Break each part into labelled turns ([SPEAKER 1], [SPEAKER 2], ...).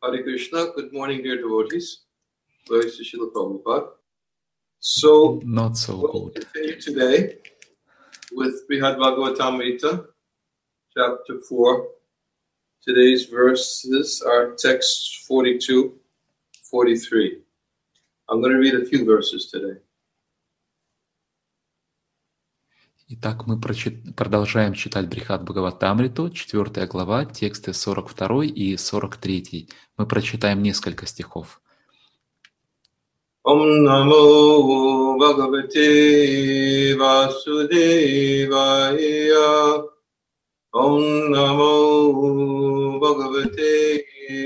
[SPEAKER 1] Hare Krishna. Good morning, dear devotees. Glory to Srila Prabhupada. So,
[SPEAKER 2] Not so
[SPEAKER 1] we'll
[SPEAKER 2] good.
[SPEAKER 1] continue today with Brihad Bhagavatamrita, chapter 4. Today's verses are texts 42, 43. I'm going to read a few verses today.
[SPEAKER 2] Итак, мы продолжаем читать Брихад Бхагаватамриту, 4 глава, тексты 42 и 43. Мы прочитаем несколько стихов.
[SPEAKER 1] Om Namo Bhagavate Vasudevaya. Om Namo Bhagavate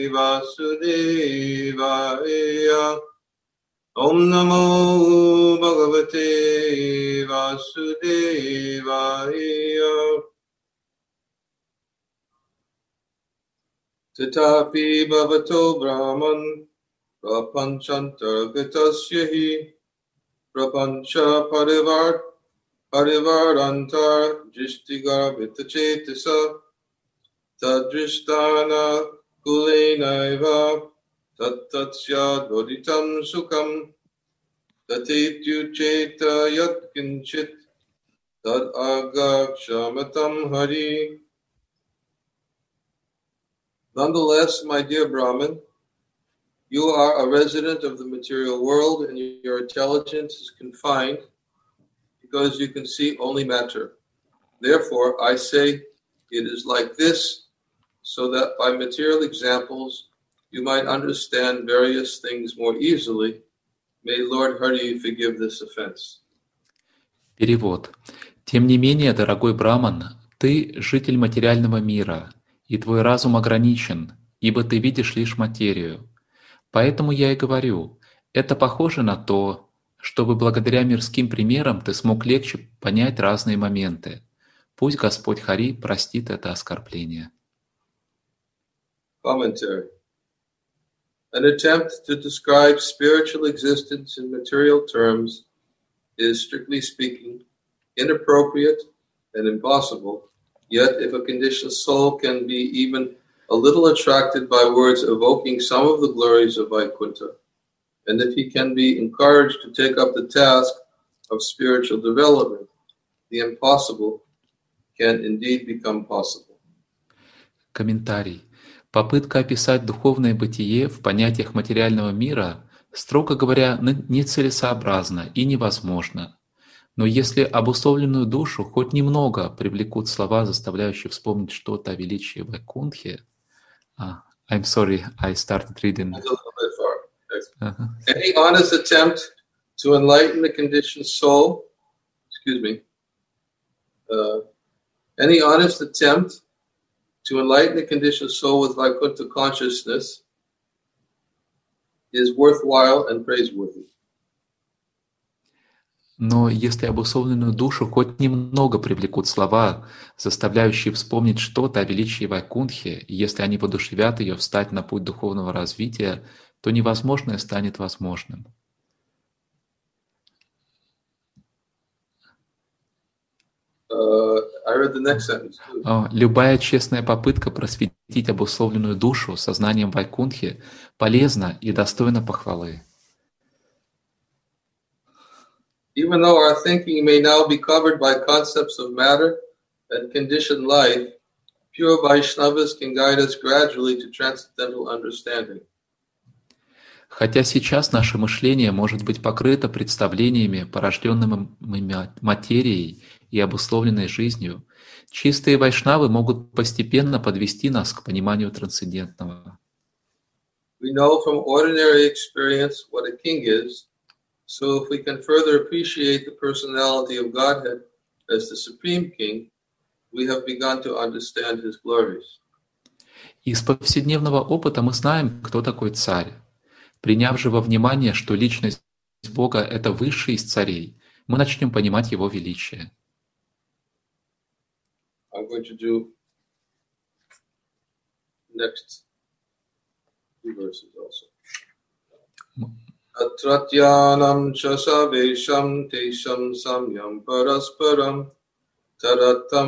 [SPEAKER 1] Vasudevaya. Om Namo Bhagavate Vasudevaya. Tatapi Bhavato Brahman Prapanchantargatasya hi Prapancha Parivarantar Jishtigar Vitachetisa Tadrishtana Kulenaiva Tattatsya Doditam Sukham Tatetyucheta Yatkinchit Tad Agakshamatam Hari. Nonetheless, my dear Brahman, you are a resident of the material world and your intelligence is confined because you can see only matter. Therefore, I say it is like this so that by material examples you might understand various things more easily. May Lord Hari forgive this offense.
[SPEAKER 2] Перевод. Тем не менее, дорогой Браман, ты житель материального мира, и твой разум ограничен, ибо ты видишь лишь материю. Поэтому я и говорю, это похоже на то, чтобы благодаря мирским примерам ты смог легче понять разные моменты. Пусть Господь Хари простит это оскорбление.
[SPEAKER 1] Commentary. An attempt to describe spiritual existence in material terms is, strictly speaking, inappropriate and impossible. Yet, if a conditioned soul can be even a little attracted by words evoking some of the glories of Vaikuntha, and if he can be encouraged to take up the task of spiritual development, the impossible can indeed become possible.
[SPEAKER 2] Комментарий. Попытка описать духовное бытие в понятиях материального мира, строго говоря, нецелесообразна и невозможна. Но если обусловленную душу хоть немного привлекут слова, заставляющие вспомнить что-то о величии Вайкунтхи, I'm sorry, I started reading.
[SPEAKER 1] A little bit far. Any honest attempt to enlighten the conditioned soul, any honest attempt to enlighten the conditioned soul with Vaikuntha consciousness is worthwhile and praiseworthy.
[SPEAKER 2] Но если обусловленную душу хоть немного привлекут слова, заставляющие вспомнить что-то о величии Вайкунтхи, и если они воодушевят ее встать на путь духовного развития, то невозможное станет возможным.
[SPEAKER 1] I read the next sentence too.
[SPEAKER 2] Любая честная попытка просветить обусловленную душу сознанием Вайкунтхи полезна и достойна похвалы.
[SPEAKER 1] Even though our thinking may now be covered by concepts of matter and conditioned life, pure Vaishnavas can guide us gradually to transcendental understanding.
[SPEAKER 2] Хотя сейчас наше мышление может быть покрыто представлениями, порожденными материей и обусловленной жизнью, чистые вайшнавы могут постепенно подвести нас к пониманию трансцендентного.
[SPEAKER 1] We know from ordinary experience what a king is, so if we can further appreciate the personality of Godhead as the Supreme King, we have begun to understand His glories.
[SPEAKER 2] Из повседневного опыта мы знаем, кто такой царь. Приняв же во внимание, что личность Бога — это высший из царей, мы начнем понимать Его величие.
[SPEAKER 1] I'm going to do next two verses also. Atratyanam chasavesham tesham samyam parasparam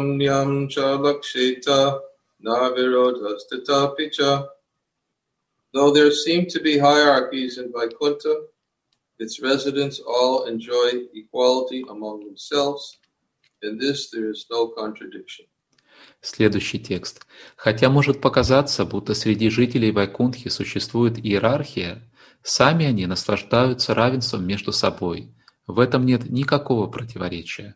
[SPEAKER 1] taratamnyam cha laksheta navirodhastata picha Though there seem to be hierarchies in Vaikuntha, its residents all enjoy equality among themselves. In this there is no contradiction.
[SPEAKER 2] Следующий текст. Хотя может показаться, будто среди жителей Вайкунтхи существует иерархия, сами они наслаждаются равенством между собой. В этом нет никакого противоречия.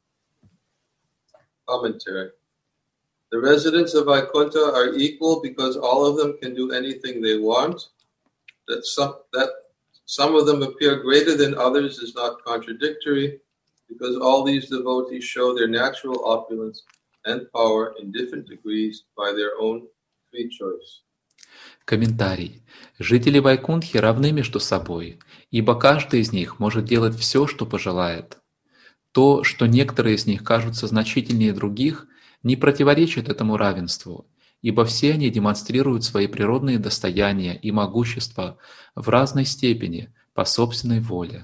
[SPEAKER 1] Commentary. The residents of Vaikuntha are equal because all of them can do anything they want. That some of them appear greater than others is not contradictory, because all these devotees show their natural opulence and power in different degrees by their own free choice.
[SPEAKER 2] Комментарий. Жители Вайкунтхи равны между собой, ибо каждый из них может делать все, что пожелает. То, что некоторые из них кажутся значительнее других, не противоречит этому равенству, ибо все они демонстрируют свои природные достояния и могущество в разной степени по собственной воле.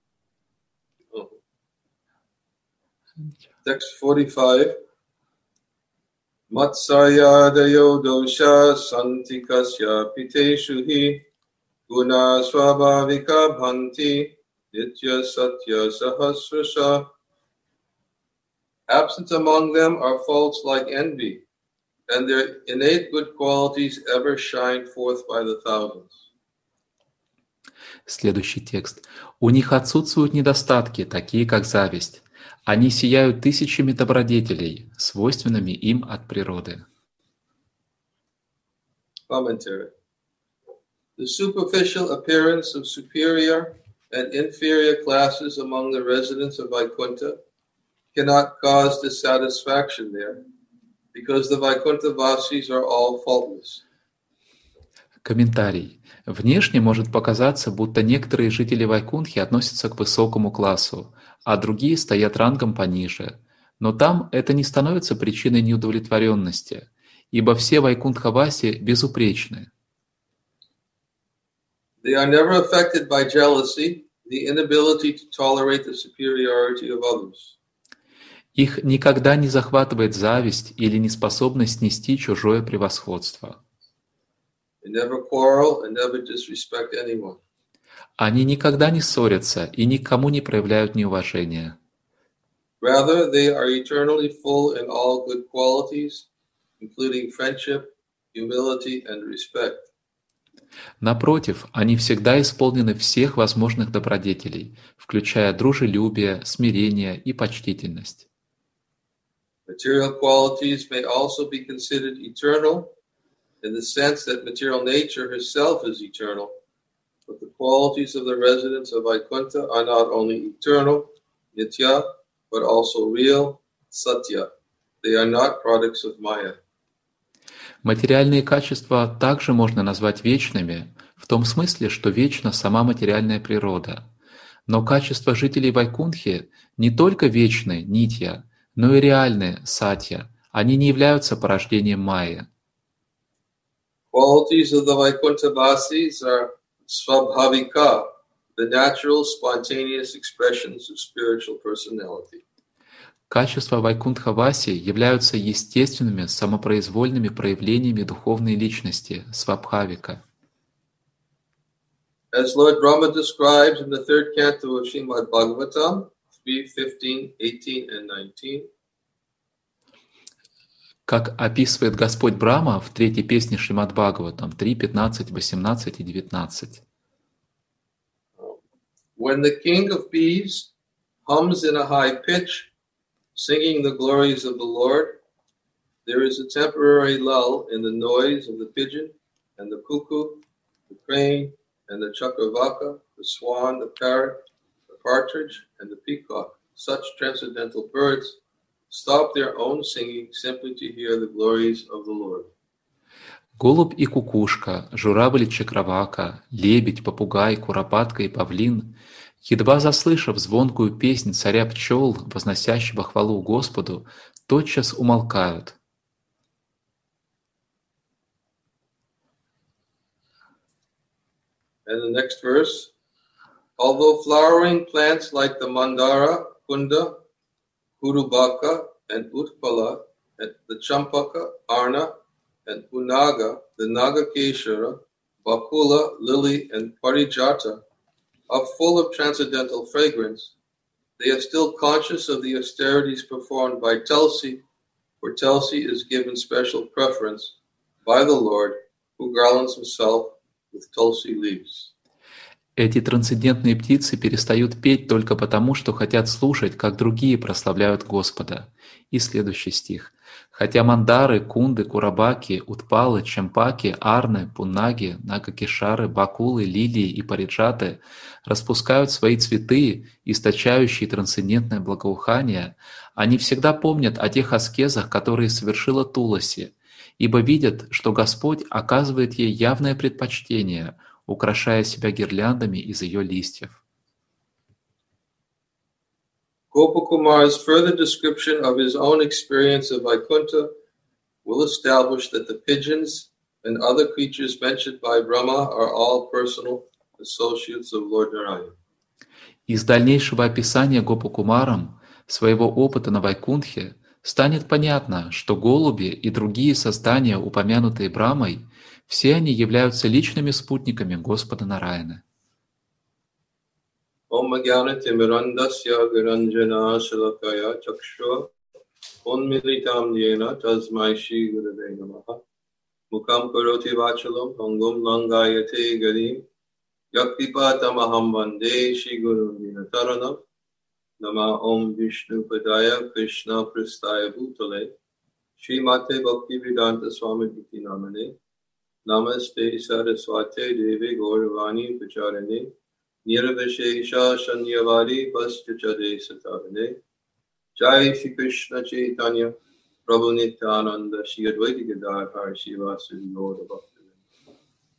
[SPEAKER 1] Text 45. Matsayadayo dosha santikasya piteshu hi guna swabhavika bhanti nitya satya sahasrasha. Absent among them are faults like envy, and their innate good qualities ever shine forth by the thousands.
[SPEAKER 2] Следующий текст. У них отсутствуют недостатки, такие как зависть. Они сияют тысячами добродетелей, свойственными им от природы.
[SPEAKER 1] Commentary. The superficial appearance of superior and inferior classes among the residents of Vaikuntha cannot cause dissatisfaction there, because the Vaikuntha Vasis are all faultless.
[SPEAKER 2] Комментарий. Внешне может показаться, будто некоторые жители Вайкунтхи относятся к высокому классу, а другие стоят рангом пониже. Но там это не становится причиной неудовлетворенности, ибо все Вайкунтха-васи безупречны.
[SPEAKER 1] They are never affected by jealousy, the inability to tolerate the superiority of others.
[SPEAKER 2] Их никогда не захватывает зависть или неспособность снести чужое превосходство.
[SPEAKER 1] They never quarrel and never disrespect anyone.
[SPEAKER 2] Они никогда не ссорятся и никому не проявляют неуважения.
[SPEAKER 1] Rather, they are eternally full in all good qualities, including friendship, humility, and respect.
[SPEAKER 2] Напротив, они всегда исполнены всех возможных добродетелей, включая дружелюбие, смирение и почтительность.
[SPEAKER 1] Material qualities may also be considered eternal in the sense that material nature herself is eternal, but the qualities of the residents of Vaikuntha are not only eternal, nitya, but also real, satya. They are not products of Maya.
[SPEAKER 2] Материальные качества также можно назвать вечными, в том смысле, что вечна сама материальная природа. Но качества жителей Вайкунтхи не только вечны, нитья, но и реальны, сатья. Они не являются порождением майя.
[SPEAKER 1] Qualities of the Vaikuntha Vasis are svabhavika, the natural, spontaneous expressions of spiritual personality.
[SPEAKER 2] Качества Вайкунтха-васи являются естественными, самопроизвольными проявлениями духовной личности, свабхавика.
[SPEAKER 1] As Lord Brahma describes in the third canto of Srimad Bhagavatam, 3:15, 18, and 19,
[SPEAKER 2] как описывает Господь Брахма в третьей песне Шримад Бхагаватам 3.15, 18 и 19.
[SPEAKER 1] When the king of bees hums in a high pitch, singing the glories of the Lord, there is a temporary lull in the noise of the pigeon and the cuckoo, the crane and the chakravaka, the swan, the parrot, the partridge, and the peacock. Such transcendental birds stop their own singing simply to hear the glories of the Lord.
[SPEAKER 2] Голубь и кукушка, журавль и чакравака, лебедь, попугай, куропатка и павлин, едва заслышав звонкую песнь царя пчел, возносящего хвалу Господу, тотчас умолкают.
[SPEAKER 1] And the next verse, although flowering plants like the mandara, kunda, kurubaka, and utpala, and the champaka, arna, and punaga, the nagakeshara, Bakula, lily, and parijata are full of transcendental fragrance, they are still conscious of the austerities performed by Tulsi, for Tulsi is given special preference by the Lord, who garlands himself with Tulsi leaves.
[SPEAKER 2] Эти трансцендентные птицы перестают петь только потому, что хотят слушать, как другие прославляют Господа. И следующий стих. Хотя мандары, кунды, курабаки, утпалы, чампаки, арны, пуннаги, нагакишары, бакулы, лилии и париджаты распускают свои цветы, источающие трансцендентное благоухание, они всегда помнят о тех аскезах, которые совершила Туласи, ибо видят, что Господь оказывает ей явное предпочтение, украшая себя гирляндами из ее листьев.
[SPEAKER 1] Gopakumar's further description of his own experience of Vaikuntha will establish that the pigeons and other creatures mentioned by Brahma are all personal associates of Lord Narayana.
[SPEAKER 2] Из дальнейшего описания Гопакумаром своего опыта на Вайкунтхе станет понятно, что голуби и другие создания, упомянутые Брамой, все они являются личными спутниками Господа Нараяны.
[SPEAKER 1] Om Jnana Timirandasya Viranjana Shalakaya Chakshua Unmilitam Yena Tasmai Shri Gurave Namaha Mukam Karoti Vachalam Pangum Langayate Garim Yaktipatamaham Vande Shri Guru Vinataranam Nama Om Vishnu Padaya Krishna Pristaya Bhutale Shri Mate Bhakti Vedanta Swami Bhakti Namane Namaste Saraswate Devi Gauravani Pacharane Nirvishesha Shanyavari Paschachade Satarane Jai Shri Krishna Chaitanya Prabhu Nityananda Shri Advaita Gadadhar Shivasadi Gaura Bhaktivinoda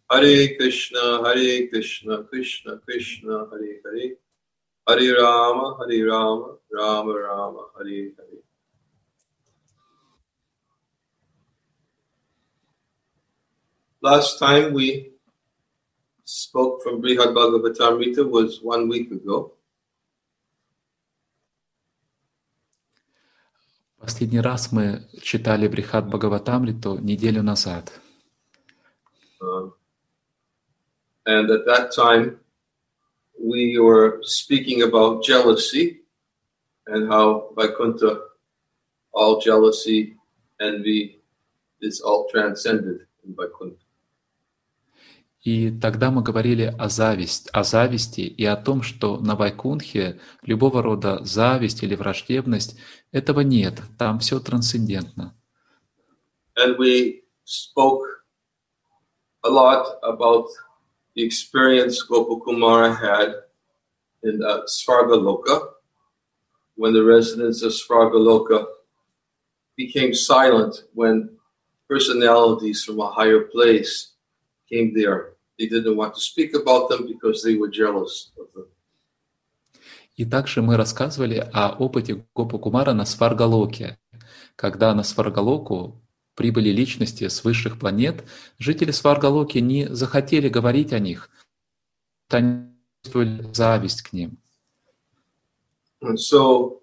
[SPEAKER 1] Hare Krishna, Krishna Krishna, Hare Hare Hare Rama, Rama Rama, Hare Hare. Last time we spoke from Brihad Bhagavatamrita was 1 week ago.
[SPEAKER 2] Последний раз мы читали Брихад Бхагаватамриту неделю назад.
[SPEAKER 1] And at that time, we were speaking about jealousy and how Vaikuntha, all jealousy, envy is all transcended in Vaikuntha.
[SPEAKER 2] И тогда мы говорили о зависти и о том, что на Вайкунтхе любого рода зависть или враждебность, этого нет, там все трансцендентно.
[SPEAKER 1] And we spoke a lot about the experience Gopakumara had in Svargaloka, when the residents of Svargaloka became silent when personalities from a higher place came there. They didn't want to speak about them because they were jealous of them.
[SPEAKER 2] И также мы рассказывали о опыте Гопакумара на Сваргалоке. Когда на Сваргалоку прибыли личности с высших планет, жители Сваргалоки не захотели говорить о них, они чувствовали зависть к ним.
[SPEAKER 1] And so,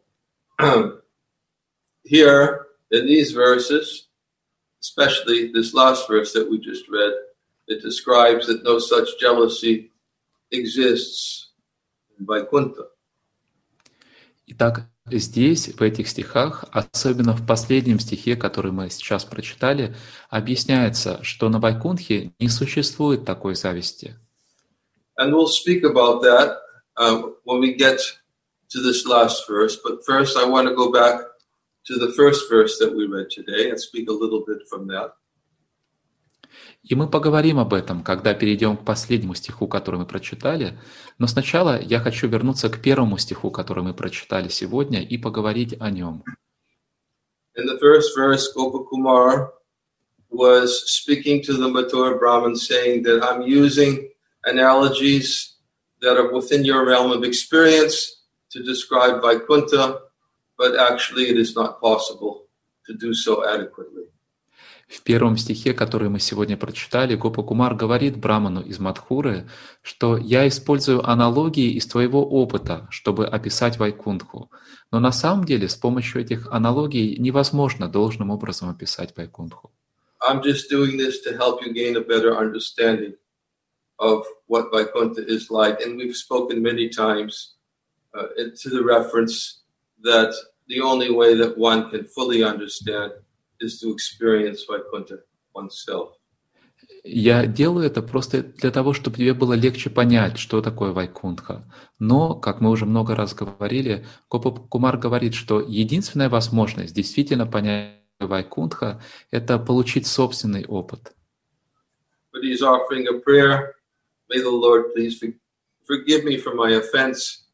[SPEAKER 1] here in these verses, especially this last verse that we just read, it describes that no such jealousy exists in Vaikuntha.
[SPEAKER 2] Итак, здесь, в этих стихах, особенно в последнем стихе, который мы сейчас прочитали, объясняется, что на Вайкунтхе не существует такой зависти.
[SPEAKER 1] And we'll speak about that when we get to this last verse. But first, I want to go back to the first verse that we read today and speak a little bit from that.
[SPEAKER 2] И мы поговорим об этом, когда перейдем к последнему стиху, который мы прочитали. Но сначала я хочу вернуться к первому стиху, который мы прочитали сегодня, и поговорить о нем.
[SPEAKER 1] In the first verse, Gopakumar was speaking to the Mathura Brahmin, saying that I'm using analogies that are within your realm of experience to describe Vaikuntha, but actually it is not possible to do so adequately.
[SPEAKER 2] В первом стихе, который мы сегодня прочитали, Гопакумар говорит Браману из Мадхуры, что «я использую аналогии из твоего опыта, чтобы описать Вайкунтху». Но на самом деле с помощью этих аналогий невозможно должным образом описать Вайкунтху.
[SPEAKER 1] I'm just doing this to help you gain a better understanding of what Vaikuntha is like, and we've spoken many times to the reference that the only way that one can fully understand is to experience Vaikuntha oneself.
[SPEAKER 2] Я делаю это просто для того, чтобы тебе было легче понять, что такое Вайкунтха. Но, как мы уже много раз говорили, Гопа Кумар говорит, что единственная возможность действительно понять Вайкунтха – это получить собственный опыт.
[SPEAKER 1] But he's offering a prayer. May the Lord please forgive me for my offense.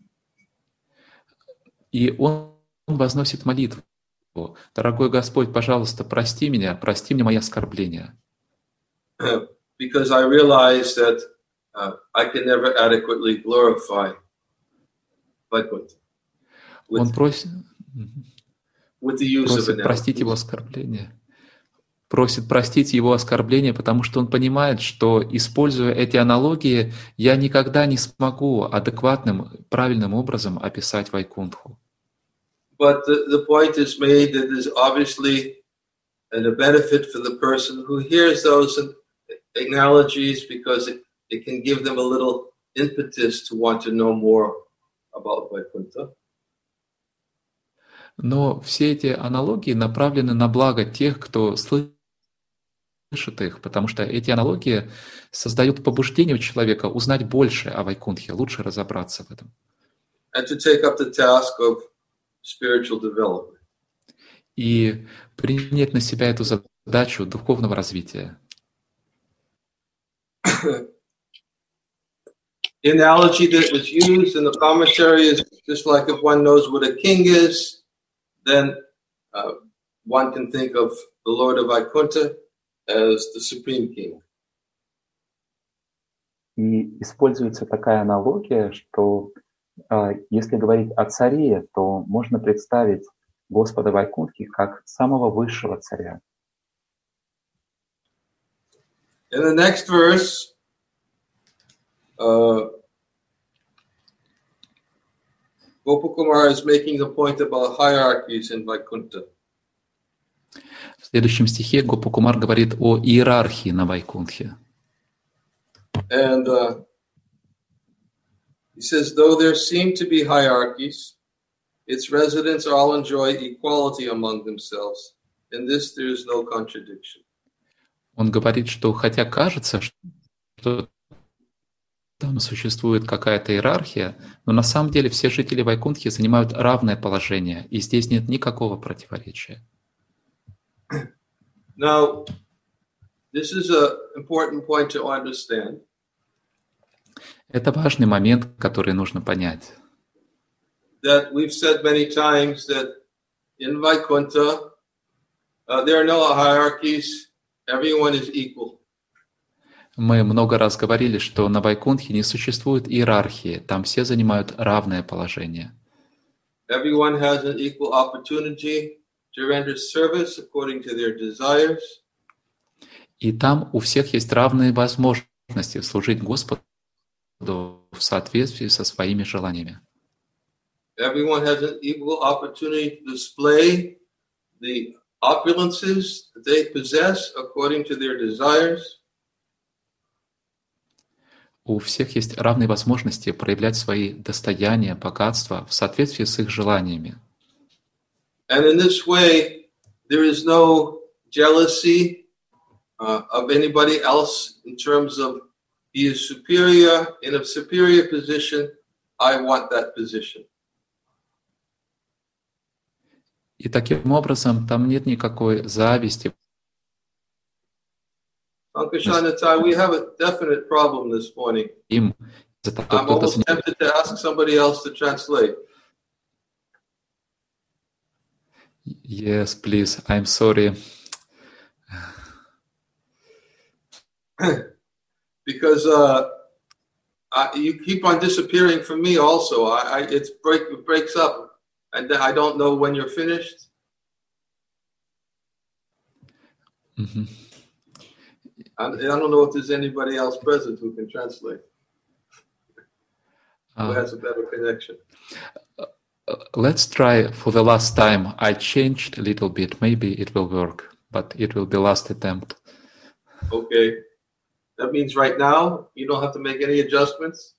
[SPEAKER 2] И он возносит молитву. Дорогой Господь, пожалуйста, прости мне мои оскорбления.
[SPEAKER 1] Because I realize that I can never adequately glorify Vaikuntha
[SPEAKER 2] Он просит
[SPEAKER 1] of
[SPEAKER 2] простить его оскорбления. Просит простить его оскорбления, потому что он понимает, что, используя эти аналогии, я никогда не смогу адекватным, правильным образом описать Вайкунтху.
[SPEAKER 1] But the point is made that there's obviously a benefit for the person who hears those analogies, because it can give them a little impetus to want to know more about Vaikuntha.
[SPEAKER 2] Но все эти аналогии направлены на благо тех, кто слышит их, потому что эти аналогии создают побуждение у человека узнать больше о Вайкунтхе, лучше разобраться в этом.
[SPEAKER 1] And to take up the task of spiritual development.
[SPEAKER 2] И принять на себя эту задачу духовного развития.
[SPEAKER 1] The analogy that was used in the commentary is just like if one knows what a king is, then one can think of the Lord of Vaikuntha as the supreme king.
[SPEAKER 3] И используется такая аналогия, что если говорить о царе, то можно представить Господа Вайкунтхи как самого высшего царя.
[SPEAKER 1] In the next verse, Gopakumar is making a point about hierarchies in Vaikuntha.
[SPEAKER 2] В следующем стихе Гопакумар говорит о иерархии на Вайкунтхе.
[SPEAKER 1] And he says, though there seem to be hierarchies, its residents all enjoy equality among themselves. In this there is no contradiction.
[SPEAKER 2] Он говорит, что хотя кажется, что там существует какая-то иерархия, но на самом деле все жители Вайкунтхи занимают равное положение, и здесь нет никакого противоречия.
[SPEAKER 1] Now, this is an important point to understand.
[SPEAKER 2] Это важный момент, который нужно понять.
[SPEAKER 1] That we've said many times that in Vaikuntha there are no hierarchies. Everyone is equal.
[SPEAKER 2] Мы много раз говорили, что на Вайкунтхе не существует иерархии, там все занимают равное положение.
[SPEAKER 1] Everyone has an equal opportunity to render service according to their desires.
[SPEAKER 2] И там у всех есть равные возможности служить Господу в соответствии со своими желаниями.
[SPEAKER 1] Everyone has an equal opportunity to display the opulences that they possess according to their desires.
[SPEAKER 2] У всех есть равные возможности проявлять свои достояния, богатства в соответствии с их желаниями.
[SPEAKER 1] And in this way, there is no jealousy of anybody else in terms of he is superior, in a superior position, I want that position.
[SPEAKER 2] И таким образом там нет никакой зависти.
[SPEAKER 1] Pankashanatai, we have a definite problem this morning.
[SPEAKER 2] Им
[SPEAKER 1] I'm almost tempted to ask somebody else to translate.
[SPEAKER 2] Yes, please. I'm sorry.
[SPEAKER 1] Because you keep on disappearing from me also. It breaks up, and I don't know when you're finished.
[SPEAKER 2] Mm-hmm.
[SPEAKER 1] I don't know if there's anybody else present who can translate. Who has a better connection.
[SPEAKER 2] Let's try for the last time. I changed a little bit. Maybe it will work, but it will be last attempt.
[SPEAKER 1] Okay. That means right now you don't have to make any adjustments.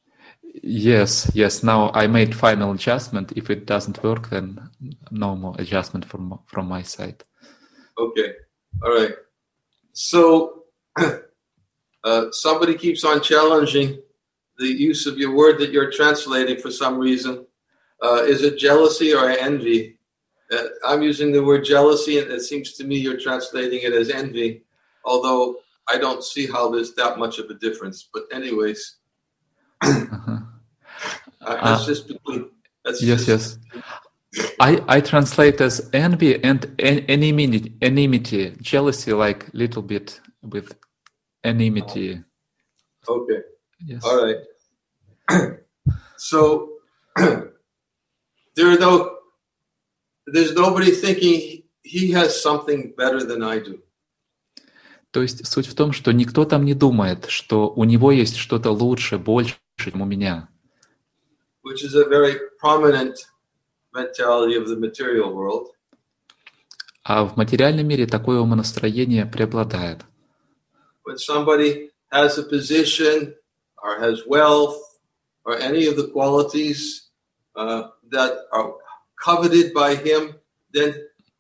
[SPEAKER 2] Yes. Now I made final adjustment. If it doesn't work, then no more adjustment from my side.
[SPEAKER 1] Okay. All right. So somebody keeps on challenging the use of your word that you're translating for some reason. Is it jealousy or envy? I'm using the word jealousy, and it seems to me you're translating it as envy, although I don't see how there's that much of a difference. But anyways, that's just between.
[SPEAKER 2] Yes. I translate as envy and enmity, jealousy, like little bit with enmity.
[SPEAKER 1] Okay.
[SPEAKER 2] Yes.
[SPEAKER 1] All right. So there's nobody thinking he has something better than I do.
[SPEAKER 2] То есть суть в том, что никто там не думает, что у него есть что-то лучше, больше, чем у меня.
[SPEAKER 1] Which is a very prominent mentality of the material world.
[SPEAKER 2] А в материальном мире такое умонастроение преобладает.
[SPEAKER 1] When somebody has a position or has wealth or any of the qualities that are coveted by him, then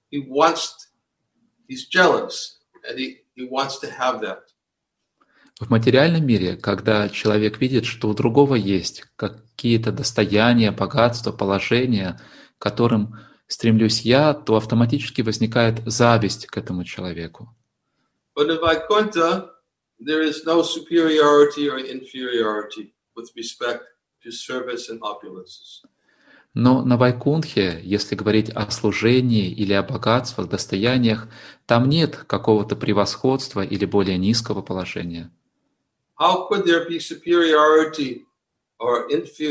[SPEAKER 1] he's jealous and he wants to have that.
[SPEAKER 2] В материальном мире, когда человек видит, что у другого есть какие-то достояния, богатства, положения, к которым стремлюсь я, то автоматически возникает зависть к этому человеку.
[SPEAKER 1] But in Vaikuntha, there is no superiority or inferiority with respect to service and opulences.
[SPEAKER 2] Но на Вайкунтхе, если говорить о служении или о богатствах, достояниях, там нет какого-то превосходства или более низкого положения.
[SPEAKER 1] How could there be superiority or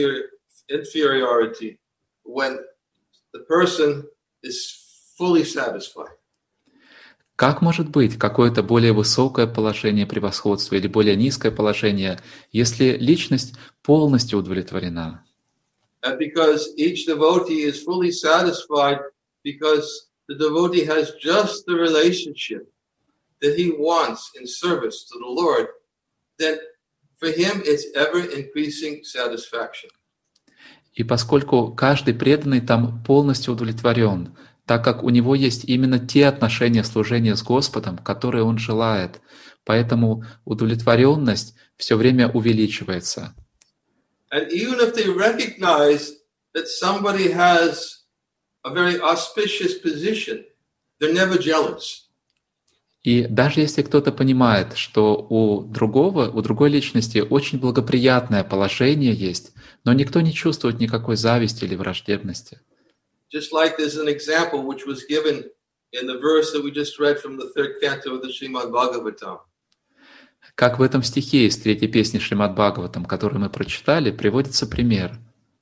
[SPEAKER 1] inferiority when the person is fully satisfied?
[SPEAKER 2] Как может быть какое-то более высокое положение превосходства или более низкое положение, если личность полностью удовлетворена?
[SPEAKER 1] And because each devotee is fully satisfied, because the devotee has just the relationship that he wants in service to the Lord, then for him it's ever-increasing satisfaction.
[SPEAKER 2] И поскольку каждый преданный там полностью удовлетворен, так как у него есть именно те отношения служения с Господом, которые он желает, поэтому удовлетворенность все время увеличивается.
[SPEAKER 1] And even if they recognize that somebody has a very auspicious position, they're never jealous.
[SPEAKER 2] И даже если кто-то понимает, что у другой личности очень благоприятное положение есть, но никто не чувствует никакой зависти или враждебности.
[SPEAKER 1] Just like there's an example which was given in the verse that we just read from the third canto of the Srimad Bhagavatam.
[SPEAKER 2] Как в этом стихе из третьей песни Шримад Бхагаватам, который мы прочитали, приводится пример.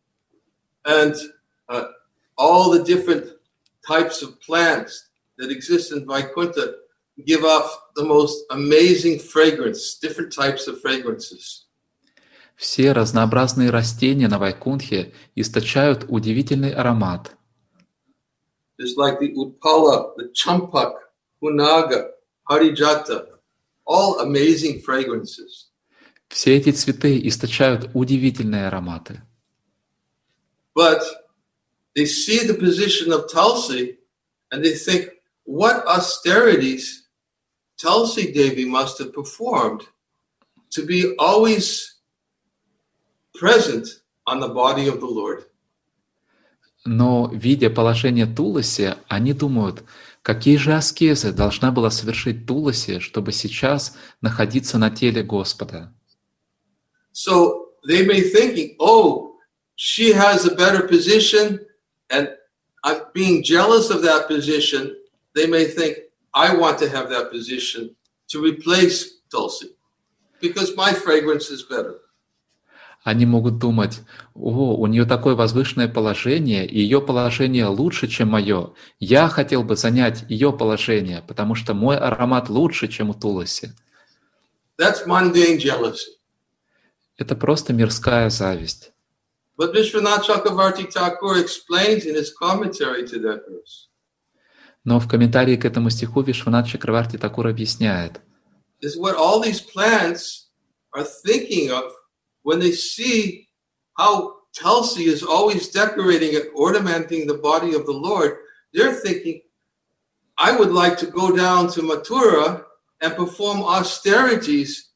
[SPEAKER 1] And all the different types of plants that exist in Vaikuntha give off the most amazing fragrance, different types of fragrances.
[SPEAKER 2] Все разнообразные растения на Вайкунтхе источают удивительный аромат.
[SPEAKER 1] Just like the Utpala, the Champak, Punaga, Harijata, all amazing fragrances.
[SPEAKER 2] Все эти цветы источают удивительные ароматы.
[SPEAKER 1] But they see the position of Tulsi and they think, what austerities Tulsi Devi must have performed to be always present on the body of the Lord.
[SPEAKER 2] Но, видя положение Туласи, они думают, какие же аскезы должна была совершить Туласи, чтобы сейчас находиться на теле Господа.
[SPEAKER 1] So they may thinking, oh, she has a better position, and I'm being jealous of that position. They may think, I want to have that position to replace Tulsi, because my fragrance is better.
[SPEAKER 2] Они могут думать, у нее такое возвышенное положение, и ее положение лучше, чем мое. Я хотел бы занять ее положение, потому что мой аромат лучше, чем у Туласи.
[SPEAKER 1] That's mundane jealousy.
[SPEAKER 2] Это просто мирская зависть.
[SPEAKER 1] But Vishwanath Chakravarti Thakur explains in his commentary to that verse.
[SPEAKER 2] Но в комментарии к этому стиху Вишванат Чакраварти Такур объясняет.
[SPEAKER 1] is what all these plants are thinking of when they see how Tulsi is always decorating and ornamenting the body of the Lord. They're thinking, I would like to go down to Mathura and perform austerities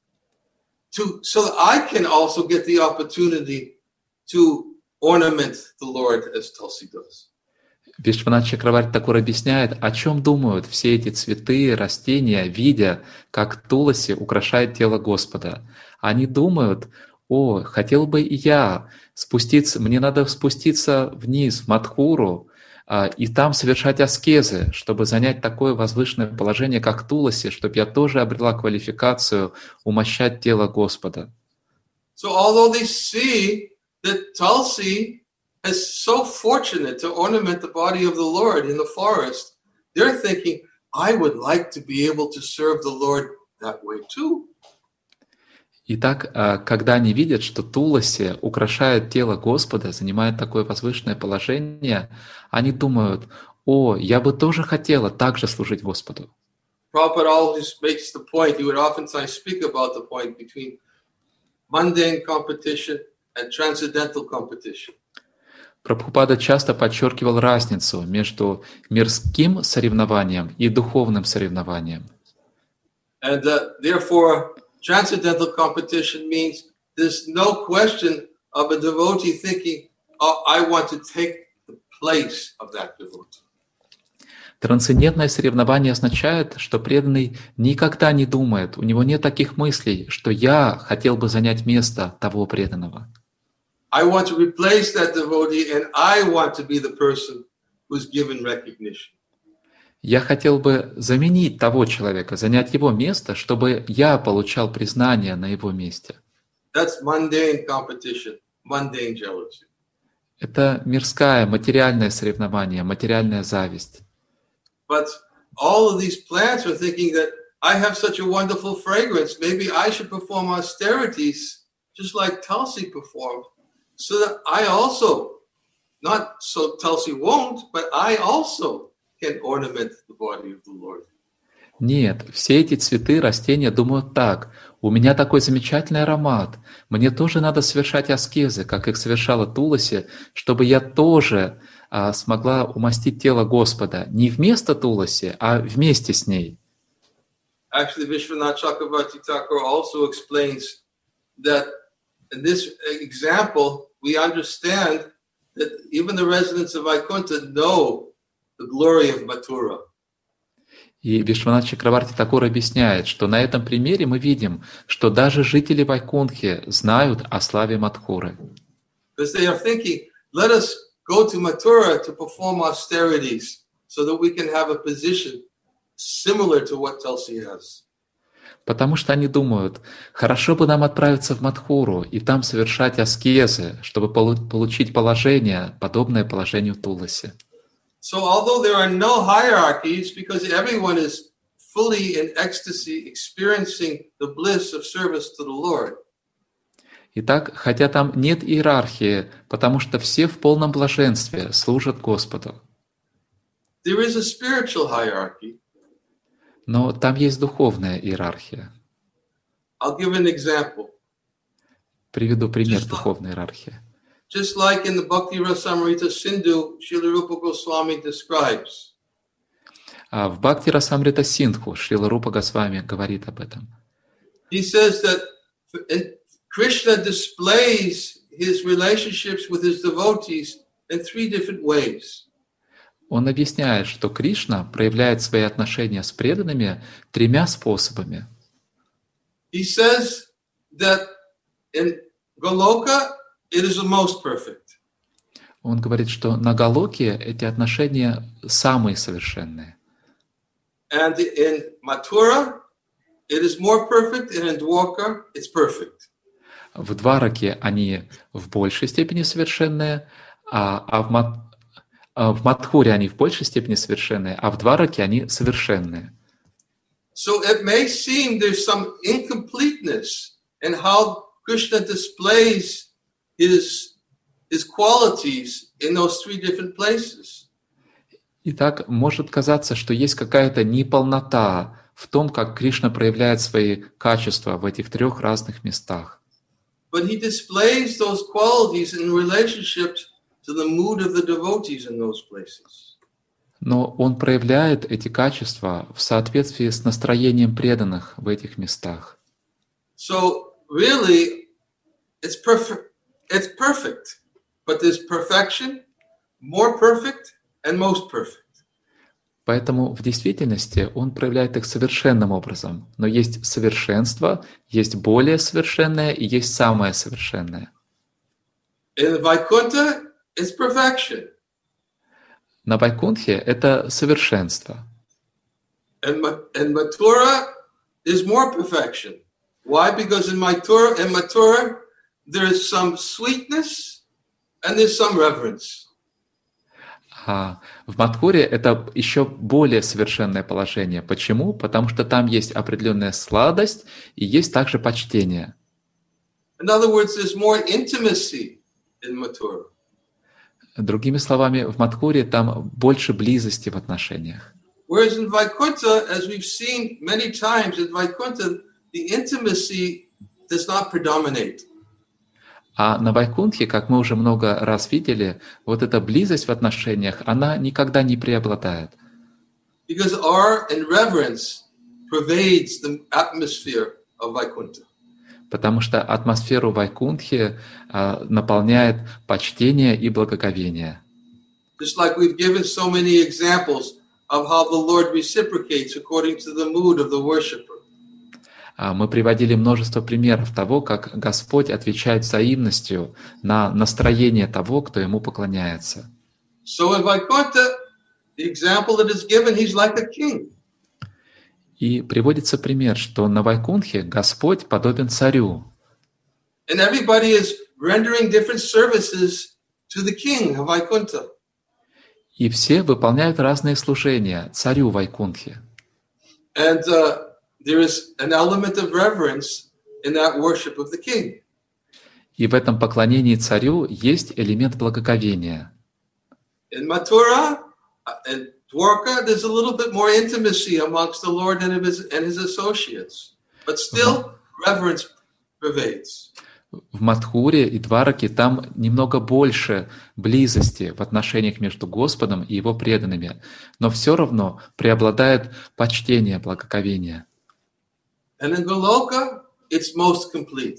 [SPEAKER 1] so that I can also get the opportunity to ornament the Lord as Tulsi does.
[SPEAKER 2] Вишванат Чакраварти Такур объясняет, о чем думают все эти цветы, растения, видя, как Туласи украшает тело Господа. Они думают, о, хотел бы и я спуститься, мне надо спуститься вниз, в Мадхуру, и там совершать аскезы, чтобы занять такое возвышенное положение, как Туласи, чтобы я тоже обрела квалификацию умощать тело Господа.
[SPEAKER 1] So although they see that Tulsi is so fortunate to ornament the body of the Lord in the forest, they're thinking, I would like to be able to serve the Lord that way too.
[SPEAKER 2] Итак, когда они видят, что Туласи украшает тело Господа, занимает такое возвышенное положение, они думают, о, я бы тоже хотела так же служить Господу.
[SPEAKER 1] Prabhupada always makes the point, he would oftentimes speak about the point between mundane competition and transcendental competition.
[SPEAKER 2] Прабхупада часто подчеркивал разницу между мирским соревнованием и духовным соревнованием.
[SPEAKER 1] And therefore, transcendental competition means there's no question of a devotee thinking, oh, I want to take the place of that devotee.
[SPEAKER 2] Трансцендентное соревнование означает, что преданный никогда не думает, у него нет таких мыслей, что я хотел бы занять место того преданного.
[SPEAKER 1] I want to replace that devotee and I want to be the person who's given recognition.
[SPEAKER 2] Я хотел бы заменить того человека, занять его место, чтобы я получал признание на его месте.
[SPEAKER 1] That's mundane competition, mundane jealousy.
[SPEAKER 2] Это мирское, материальное соревнование, материальная зависть.
[SPEAKER 1] But all of these plants are thinking that I have such a wonderful fragrance, maybe I should perform austerities just like Tulsi performed, so that I also, not so Tulsi won't, but I also can ornament the body of the Lord.
[SPEAKER 2] Нет, все эти цветы, растения думают так. У меня такой замечательный аромат. Мне тоже надо совершать аскезы, как их совершала Туласи, чтобы я тоже смогла умастить тело Господа. Не вместо Туласи, а вместе с ней.
[SPEAKER 1] Actually, Vishwanath Chakravarti Thakur also explains that in this example, we understand that even the residents of Vaikuntha know the glory of Mathura.
[SPEAKER 2] И Вишванат Чакраварти Такур объясняет, что на этом примере мы видим, что даже жители Вайкунтхи знают о славе Мадхуры.
[SPEAKER 1] Because they are thinking, let us go to Mathura to perform austerities so that we can have a position similar to what Tulsi has.
[SPEAKER 2] Потому что они думают, хорошо бы нам отправиться в Мадхуру и там совершать аскезы, чтобы получить положение, подобное положению Туласи.
[SPEAKER 1] So although there are no hierarchies, because everyone is fully in ecstasy, experiencing the bliss of service to the Lord.
[SPEAKER 2] Итак, хотя там нет иерархии, потому что все в полном блаженстве служат Господу.
[SPEAKER 1] There is a spiritual hierarchy.
[SPEAKER 2] Но там есть духовная иерархия.
[SPEAKER 1] I'll give an example.
[SPEAKER 2] Приведу пример духовной иерархии.
[SPEAKER 1] Just like in the Bhakti Rasamrita Sindhu, Srila Rupa Goswami describes.
[SPEAKER 2] В Бхакти Расамрита Синдху Шрила Рупа Госвами говорит об этом.
[SPEAKER 1] He says that Krishna displays his relationships with his devotees in 3 different ways.
[SPEAKER 2] Он объясняет, что Кришна проявляет свои отношения с преданными 3 способами.
[SPEAKER 1] He says that in Goloka it is the most perfect.
[SPEAKER 2] Он говорит, что на Галоке эти отношения самые совершенные.
[SPEAKER 1] And in Mathura it is more perfect, and in Dwarka it's perfect.
[SPEAKER 2] В Двараке они в большей степени совершенные, в Мадхуре они в большей степени совершенные, а в Двараке они совершенные.
[SPEAKER 1] So it may seem there's some incompleteness in how Krishna displays his qualities in those 3 different places.
[SPEAKER 2] Итак, может казаться, что есть какая-то неполнота в том, как Кришна проявляет свои качества в этих трех разных местах.
[SPEAKER 1] But he displays those qualities in relationship to the mood of the devotees in those places.
[SPEAKER 2] Но он проявляет эти качества в соответствии с настроением преданных в этих местах.
[SPEAKER 1] So really, it's perfect, but there's perfection, more perfect, and most perfect.
[SPEAKER 2] Поэтому в действительности он проявляет их совершенным образом. Но есть совершенство, есть более совершенное и есть самое совершенное.
[SPEAKER 1] In Vaikuntha, it's perfection.
[SPEAKER 2] На Вайкунтхе это совершенство.
[SPEAKER 1] And Mathura is more perfection. Why? Because in Mathura, there is some sweetness and there's some reverence.
[SPEAKER 2] А в Мадхуре это еще более совершенное положение. Почему? Потому что там есть определенная сладость и есть также почтение.
[SPEAKER 1] In other words, there's more intimacy in Mathura.
[SPEAKER 2] Другими словами, в Мадхуре там больше близости в отношениях.
[SPEAKER 1] Whereas in Vaikuntha, as we've seen many times, in Vaikuntha, the intimacy does not predominate.
[SPEAKER 2] А на Вайкунтхе, как мы уже много раз видели, вот эта близость в отношениях, она никогда не преобладает.
[SPEAKER 1] Because awe and reverence pervades the atmosphere of Vaikuntha.
[SPEAKER 2] Потому что атмосферу Вайкунтхи наполняет почтение и благоговение.
[SPEAKER 1] Just like we've given so many examples of how the Lord reciprocates according to the mood of the worshipper.
[SPEAKER 2] Мы приводили множество примеров того, как Господь отвечает взаимностью на настроение того, кто Ему поклоняется.
[SPEAKER 1] So in Vaikuntha, the example that is given, he's like a king.
[SPEAKER 2] И приводится пример, что на Вайкунтхе Господь подобен царю.
[SPEAKER 1] And everybody is rendering different services to the king of Vaikuntha.
[SPEAKER 2] И все выполняют разные служения царю Вайкунтхе.
[SPEAKER 1] And there is an element of reverence in that worship of the king.
[SPEAKER 2] И в этом поклонении царю есть элемент благоговения.
[SPEAKER 1] In Mathura and Dwarka, there's a little bit more intimacy amongst the Lord and his associates. But still, reverence pervades.
[SPEAKER 2] В Мадхуре и Двараке там немного больше близости в отношениях между Господом и Его преданными, но все равно преобладает почтение, благоговение.
[SPEAKER 1] And in Goloka, it's most complete.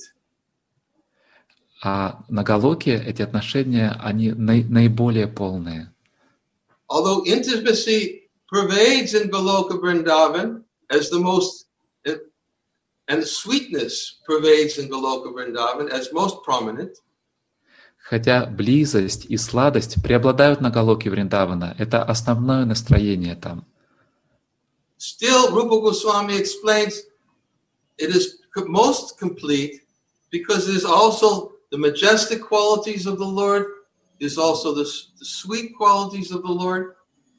[SPEAKER 2] А на Галоке эти отношения, они наиболее полные.
[SPEAKER 1] Although intimacy pervades in Goloka Vrindavan as the most, and sweetness pervades in Goloka Vrindavan as most prominent.
[SPEAKER 2] Хотя близость и сладость преобладают на Галоке Вриндавана, это основное настроение там.
[SPEAKER 1] Still, Rupa Goswami explains it is most complete because there's also the majestic qualities of the Lord, there's also the sweet qualities of the Lord.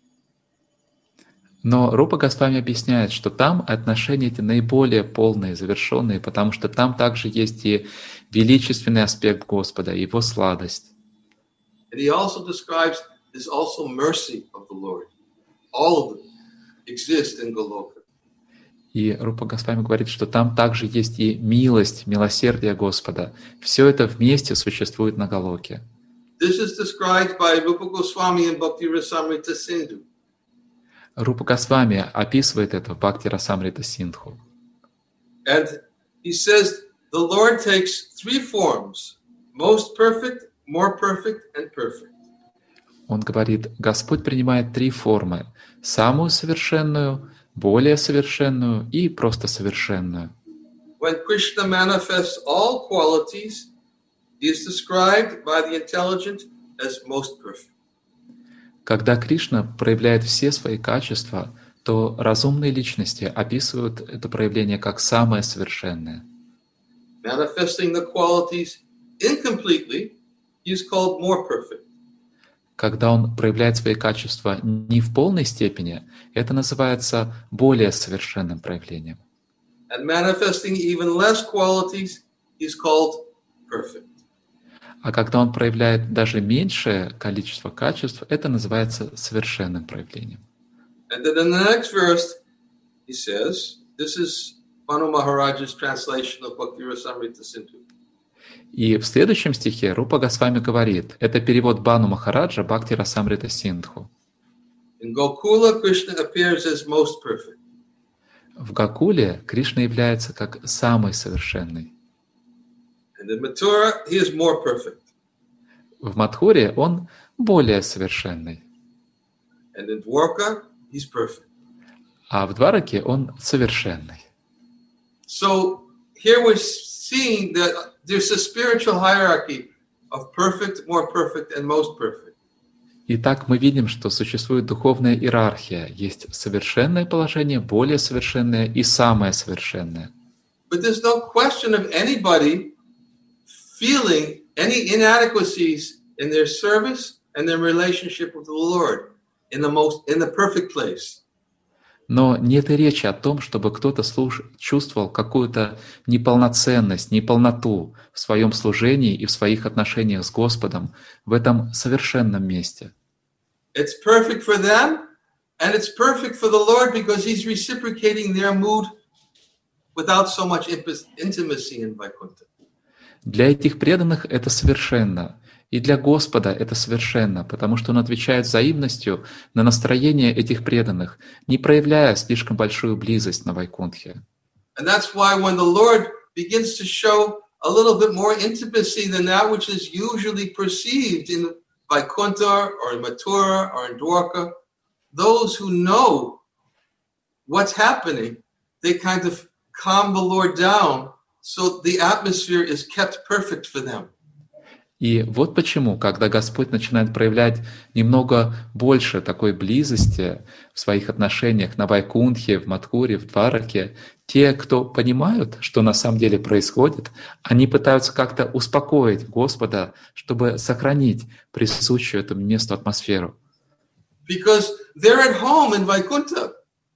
[SPEAKER 2] Но Рупа Госвами объясняет, что там отношения эти наиболее полные, завершенные, потому что там также есть и величественный аспект Господа, Его сладость.
[SPEAKER 1] And he also describes there's also mercy of the Lord. All of them exist in Goloka.
[SPEAKER 2] И Рупа Госвами говорит, что там также есть и милость, милосердие Господа. Все это вместе существует на Галоке.
[SPEAKER 1] This is described by Rupa Goswami in Bhakti Rasamrita Sindhu.
[SPEAKER 2] Рупа Госвами описывает это в Бхакти Расамрита Синдху.
[SPEAKER 1] And he says the Lord takes three forms: most perfect, more perfect, and perfect.
[SPEAKER 2] Он говорит, Господь принимает три формы: самую совершенную, более совершенную и просто совершенную.
[SPEAKER 1] When Krishna manifests all qualities, he is described by the intelligent as most perfect.
[SPEAKER 2] Когда Кришна проявляет все свои качества, то разумные личности описывают это проявление как самое совершенное.
[SPEAKER 1] Manifesting the qualities incompletely, he is called more perfect.
[SPEAKER 2] Когда он проявляет свои качества не в полной степени, это называется более совершенным проявлением.
[SPEAKER 1] And manifesting even less qualities, he is called perfect.
[SPEAKER 2] А когда он проявляет даже меньшее количество качеств, это называется совершенным проявлением.
[SPEAKER 1] And then in the next verse, he says, this is Manu Maharaj's translation of Bhakti Rasamrita Sindhu.
[SPEAKER 2] И в следующем стихе Рупа Госвами говорит, это перевод Бану Махараджа Бхакти Расамрита Синдху.
[SPEAKER 1] In Gokula, Krishna appears as most perfect.
[SPEAKER 2] В Гакуле Кришна является как самый совершенный.
[SPEAKER 1] And in Mathura, he is more perfect.
[SPEAKER 2] В Мадхуре он более совершенный.
[SPEAKER 1] And in Dwarka, he's perfect.
[SPEAKER 2] А в Двараке он совершенный.
[SPEAKER 1] So here we're seeing that there's a spiritual hierarchy of perfect, more perfect, and most perfect.
[SPEAKER 2] Итак, мы видим, что существует духовная иерархия. Есть совершенное положение, более совершенное и самое совершенное.
[SPEAKER 1] But there's no question of anybody feeling any inadequacies in their service and their relationship with the Lord in the perfect place.
[SPEAKER 2] Но нет и речи о том, чтобы кто-то чувствовал какую-то неполноценность, неполноту в своем служении и в своих отношениях с Господом в этом совершенном месте.
[SPEAKER 1] It's perfect for them, and it's perfect for the Lord because He's reciprocating their mood without so much intimacy in Vaikuntha.
[SPEAKER 2] Для этих преданных это совершенно. И для Господа это совершенно, потому что Он отвечает взаимностью на настроение этих преданных, не проявляя слишком большую близость на Вайкунтхе.
[SPEAKER 1] And that's why when the Lord begins to show a little bit more intimacy than that which is usually perceived in Vaikuntha or in Mathura or in Dwarka, those who know what's happening, they kind of calm the Lord down so the atmosphere is kept perfect for them.
[SPEAKER 2] И вот почему, когда Господь начинает проявлять немного больше такой близости в своих отношениях на Вайкунтхе, в Мадхуре, в Двараке, те, кто понимают, что на самом деле происходит, они пытаются как-то успокоить Господа, чтобы сохранить присущую этому месту атмосферу.
[SPEAKER 1] Because they're at home in Vaikuntha.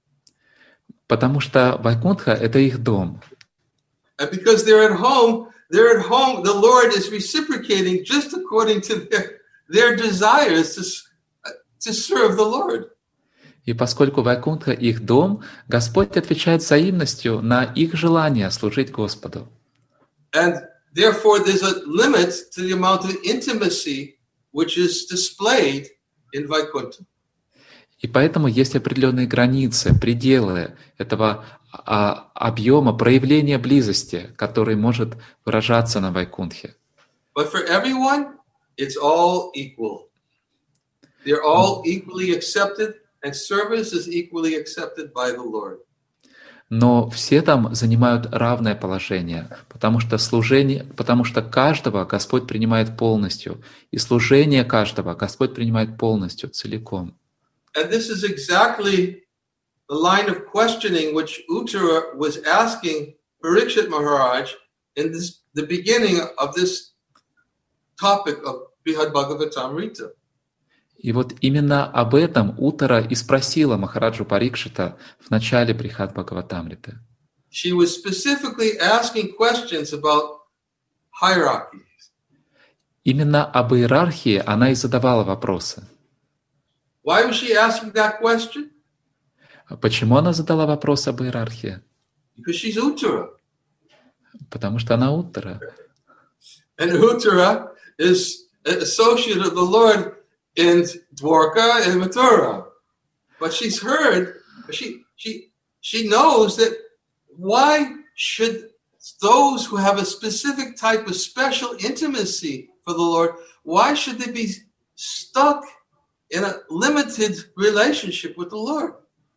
[SPEAKER 2] Потому что Вайкунтха — это их дом.
[SPEAKER 1] And because they're at home, the Lord is reciprocating just according to their desires to serve the Lord.
[SPEAKER 2] И поскольку Вайкунтха — их дом, Господь отвечает взаимностью на их желание служить Господу.
[SPEAKER 1] And therefore there's a limit to the amount of intimacy which is displayed in Vaikuntha.
[SPEAKER 2] И поэтому есть определенные границы, пределы этого объема проявления близости, который может выражаться на Вайкунтхе.
[SPEAKER 1] But for everyone, it's all equal. They're all equally accepted, and service is equally accepted by the Lord.
[SPEAKER 2] Но все там занимают равное положение, потому что каждого Господь принимает полностью, и служение каждого Господь принимает полностью, целиком.
[SPEAKER 1] And this is exactly the line of questioning which Uttara was asking Parikshit Maharaj in the beginning of this topic of Brihad Bhagavatamrita.
[SPEAKER 2] И вот именно об этом Уттара и спросила Махараджу Парикшита в начале Брихад Бхагаватамриты.
[SPEAKER 1] She was specifically asking questions about hierarchies.
[SPEAKER 2] Именно об иерархии она и задавала вопросы.
[SPEAKER 1] Why was she asking that question?
[SPEAKER 2] Почему она задала вопрос об иерархии?
[SPEAKER 1] Because she's Uttara.
[SPEAKER 2] Потому что она Уттара.
[SPEAKER 1] And Uttara is an associate of the Lord in Dwarka and Mathura. But she's heard, she knows that why should those who have a specific type of special intimacy for the Lord, why should they be stuck in a limited relationship with the Lord?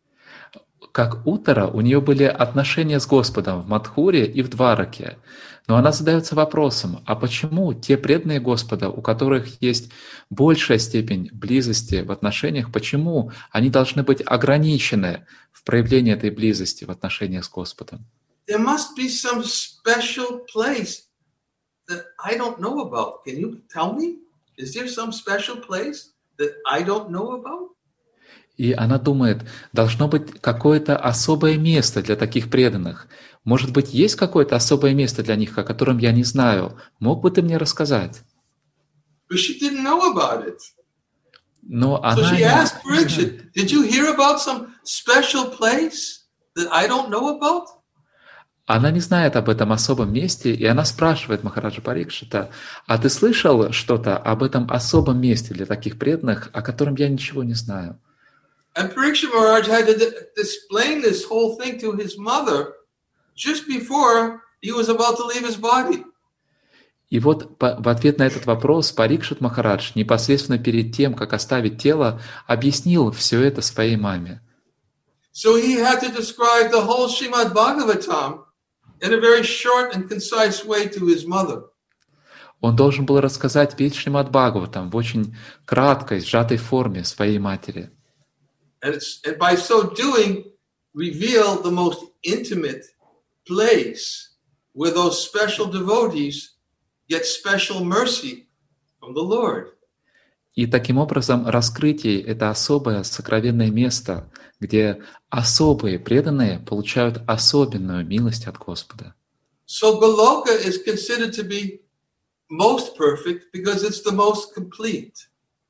[SPEAKER 2] Как Уттара, у нее были отношения с Господом в Мадхуре и в Двараке. Но она задается вопросом, а почему те преданные Господа, у которых есть большая степень близости в отношениях, почему они должны быть ограничены в проявлении этой близости в отношениях с Господом?
[SPEAKER 1] There must be some special place that I don't know about. Can you tell me? Is there some special place that I don't know about?
[SPEAKER 2] И она думает, должно быть какое-то особое место для таких преданных. Может быть, есть какое-то особое место для них, о котором я не знаю. Мог бы ты мне рассказать?
[SPEAKER 1] But she didn't know about it.
[SPEAKER 2] Но
[SPEAKER 1] So
[SPEAKER 2] она
[SPEAKER 1] she asked Parikshit, did you hear about some special place that I don't know about?
[SPEAKER 2] Она не знает об этом особом месте, и она спрашивает Махараджа Парикшита: а ты слышал что-то об этом особом месте для таких преданных, о котором я ничего не знаю?
[SPEAKER 1] And Parikshit Maharaj had to explain this whole thing to his mother just before he was about to leave his body.
[SPEAKER 2] И вот в ответ на этот вопрос Парикшит Махарадж непосредственно перед тем, как оставить тело, объяснил все это своей маме.
[SPEAKER 1] So he had to describe the whole Srimad Bhagavatam in a very short and concise way to his mother.
[SPEAKER 2] Он должен был рассказать весь Шримад Бхагаватам в очень краткой, сжатой форме своей матери.
[SPEAKER 1] And by so doing, reveal the most intimate place where those special devotees get special mercy from the Lord.
[SPEAKER 2] И таким образом раскрыть ей это особое сокровенное место, где особые преданные получают особенную милость от Господа.
[SPEAKER 1] So Goloka is considered to be most perfect because it's the most complete.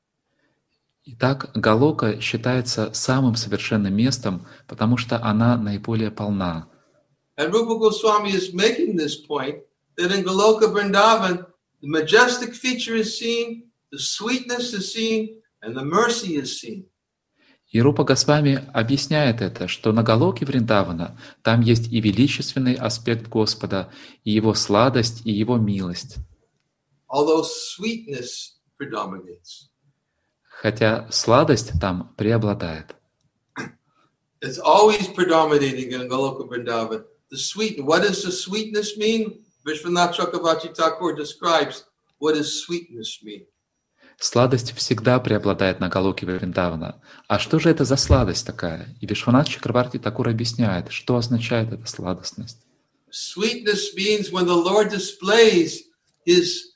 [SPEAKER 2] Итак, Галока считается самым совершенным местом, потому что она наиболее полна.
[SPEAKER 1] And Rupa Goswami is making this point that in Goloka Vrindavan, the majestic feature is seen, the sweetness is seen, and the mercy is seen.
[SPEAKER 2] И Рупа Госвами объясняет это, что на Галоке Вриндавана там есть и величественный аспект Господа, и Его сладость, и Его милость.
[SPEAKER 1] Although sweetness predominates.
[SPEAKER 2] Хотя сладость там преобладает.
[SPEAKER 1] It's always predominating in Goloka Vrindavan. The sweet. What does the sweetness mean? Vishwanath Chakravarti Thakur describes what does sweetness mean.
[SPEAKER 2] Сладость всегда преобладает на Галоке Вриндавана. А что же это за сладость такая? И Вишванат Чакраварти Такур объясняет, что означает эта сладостность.
[SPEAKER 1] Sweetness means when the Lord displays his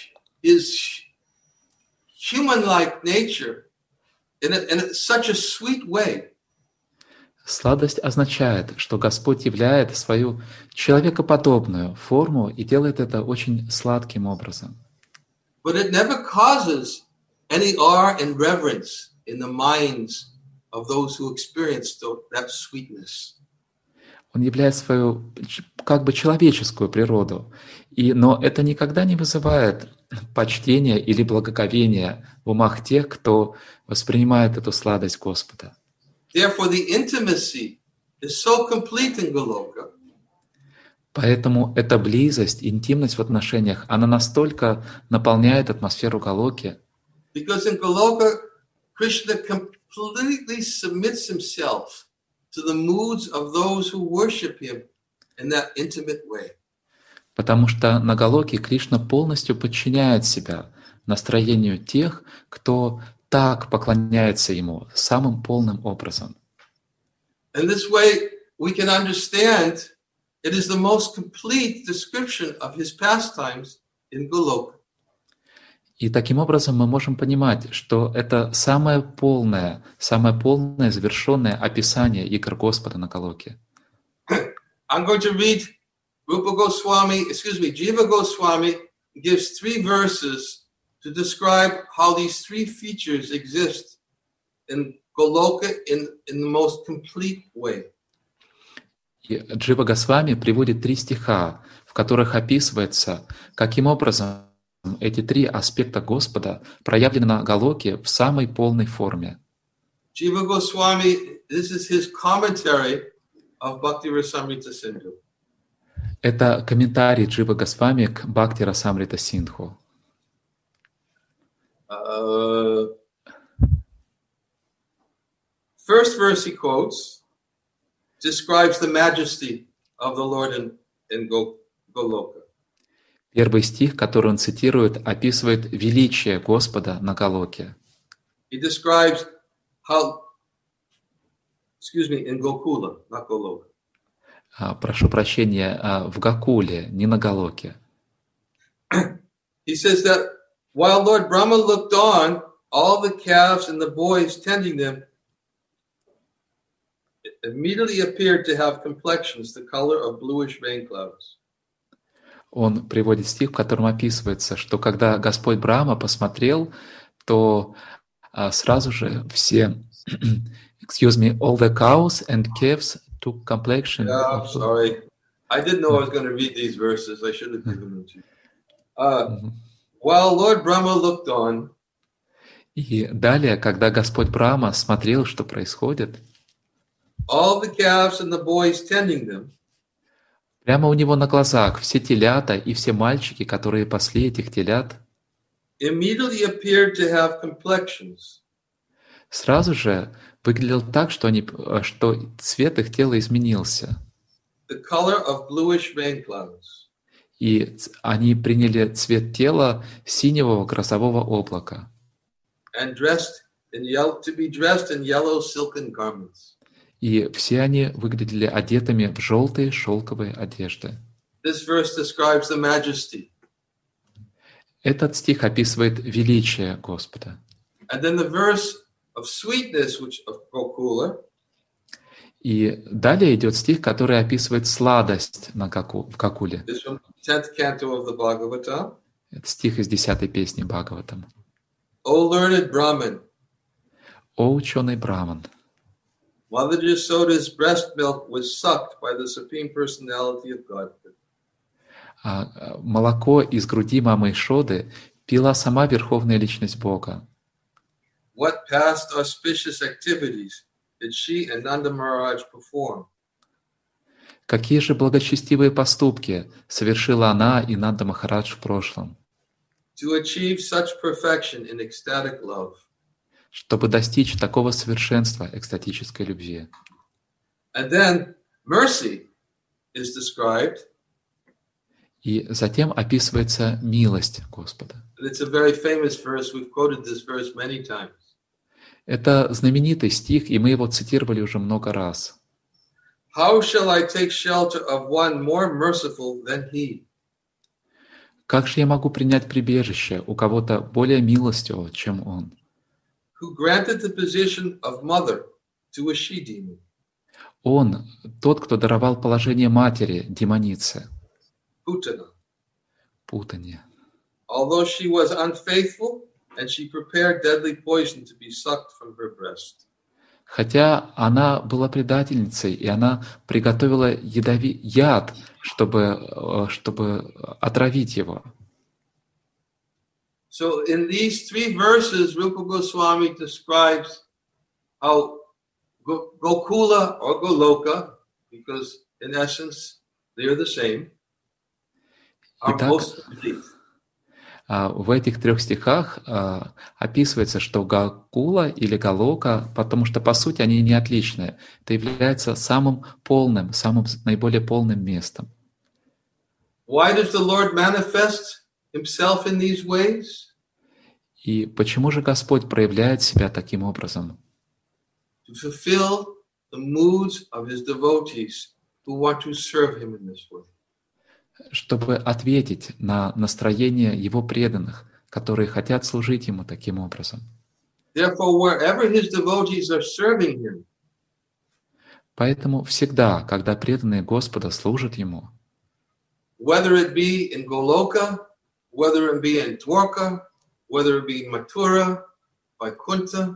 [SPEAKER 1] human-like nature in such a sweet way.
[SPEAKER 2] Сладость означает, что Господь являет свою человекоподобную форму и делает это очень сладким образом.
[SPEAKER 1] But it never causes any awe and reverence in the minds of those who experience that sweetness.
[SPEAKER 2] Он являет свою как бы человеческую природу, но это никогда не вызывает почтения или благоговения в умах тех, кто воспринимает эту сладость Господа.
[SPEAKER 1] Therefore, the intimacy is so complete in Goloka.
[SPEAKER 2] Поэтому эта близость, интимность в отношениях, она настолько наполняет атмосферу Галоки.
[SPEAKER 1] Because in Goloka, Krishna completely submits himself to the moods of those who worship him in that intimate way.
[SPEAKER 2] Потому что на Галоке Кришна полностью подчиняет себя настроению тех, кто так поклоняется ему самым полным образом.
[SPEAKER 1] In this way, we can understand it is the most complete description of his pastimes in Goloka.
[SPEAKER 2] И таким образом мы можем понимать, что это самое полное, завершенное описание игр Господа на Галоке.
[SPEAKER 1] I'm going to read Jiva Goswami gives 3 verses to describe how these 3 features exist in Goloka in the most complete way.
[SPEAKER 2] И Джива Госвами приводит 3 стиха, в которых описывается, каким образом эти 3 аспекта Господа проявлены на Галоке в самой полной форме.
[SPEAKER 1] Jiva Goswami, this is his commentary of Bhakti Rasamrita Sindhu.
[SPEAKER 2] Это комментарий Джива Госвами к Бхакти Расамрита Синдху.
[SPEAKER 1] First verse he quotes describes the majesty of the Lord in Goloka.
[SPEAKER 2] Первый стих, который он цитирует, описывает величие Господа на Галоке.
[SPEAKER 1] He describes how, in Gokula, not Goloka.
[SPEAKER 2] Прошу прощения, в Гакуле, не на Галоке.
[SPEAKER 1] He says that while Lord Brahma looked on, all the calves and the boys tending them immediately appeared to have complexions the color of bluish rain clouds.
[SPEAKER 2] Он приводит стих, в котором описывается, что когда Господь Брахма посмотрел, то сразу же все, all the cows and calves to complexion
[SPEAKER 1] Yeah,
[SPEAKER 2] of...
[SPEAKER 1] sorry. I didn't know I was going to read these verses. I should have given them to you. While Lord Brahma looked on,
[SPEAKER 2] И далее, когда Господь Брахма смотрел, что происходит,
[SPEAKER 1] all the calves and the boys tending them,
[SPEAKER 2] прямо у него на глазах все телята и все мальчики, которые пасли этих телят,
[SPEAKER 1] immediately appeared to have complexions,
[SPEAKER 2] сразу же выглядел так, что цвет их тела изменился.
[SPEAKER 1] the color of bluish rain clouds.
[SPEAKER 2] И они приняли цвет тела синего грозового облака.
[SPEAKER 1] And to be dressed in yellow silken garments.
[SPEAKER 2] И все они выглядели одетыми в желтые шелковые одежды.
[SPEAKER 1] This verse describes the majesty.
[SPEAKER 2] Этот стих описывает величие Господа.
[SPEAKER 1] And then the verse of sweetness, which of Gokula,
[SPEAKER 2] и далее идет стих, который описывает сладость в Гокуле.
[SPEAKER 1] is from 10th canto of the Bhagavatam.
[SPEAKER 2] Это стих из 10-й песни Бхагаватам.
[SPEAKER 1] O learned Brahman,
[SPEAKER 2] О ученый Браман,
[SPEAKER 1] Mother Yasoda's breast milk was sucked by the Supreme Personality of Godhead.
[SPEAKER 2] молоко из груди мамы Ишоды пила сама Верховная Личность Бога.
[SPEAKER 1] What past auspicious activities did she and Nanda Maharaj perform?
[SPEAKER 2] Какие же благочестивые поступки совершила она и Нанда Махарадж в прошлом,
[SPEAKER 1] To achieve such perfection in ecstatic love.
[SPEAKER 2] чтобы достичь такого совершенства экстатической любви.
[SPEAKER 1] And then mercy is described.
[SPEAKER 2] И затем описывается милость Господа.
[SPEAKER 1] And it's a very famous verse. We've quoted this verse many times.
[SPEAKER 2] Это знаменитый стих, и мы его цитировали уже много раз.
[SPEAKER 1] How shall I take shelter of one more merciful than he?
[SPEAKER 2] Как же я могу принять прибежище у кого-то более милостивого, чем он?
[SPEAKER 1] Who granted the position of mother to a she-demon?
[SPEAKER 2] Он, тот, кто даровал положение матери, демонице,
[SPEAKER 1] Putana.
[SPEAKER 2] Путане.
[SPEAKER 1] Although she was unfaithful and she prepared deadly poison to be sucked from her breast.
[SPEAKER 2] Хотя она была предательницей, и она приготовила яд, чтобы отравить его.
[SPEAKER 1] So in these three verses, Rupa Goswami describes how Gokula or Goloka, because in essence they are the same, are
[SPEAKER 2] Итак,
[SPEAKER 1] most complete.
[SPEAKER 2] В этих трех стихах описывается, что Гокула или Галока, потому что по сути они не отличные, это является самым полным, самым наиболее полным местом.
[SPEAKER 1] Why does the Lord manifest himself in these ways?
[SPEAKER 2] И почему же Господь проявляет себя таким образом?
[SPEAKER 1] To fulfill the moods of his devotees who want to serve him in this way.
[SPEAKER 2] Чтобы ответить на настроение Его преданных, которые хотят служить Ему таким образом.
[SPEAKER 1] Therefore, wherever his devotees are serving him,
[SPEAKER 2] поэтому всегда, когда преданные Господа служат Ему,
[SPEAKER 1] whether it be in Goloka, whether it be in Dwarka, whether it be in Mathura, Vaikuntha,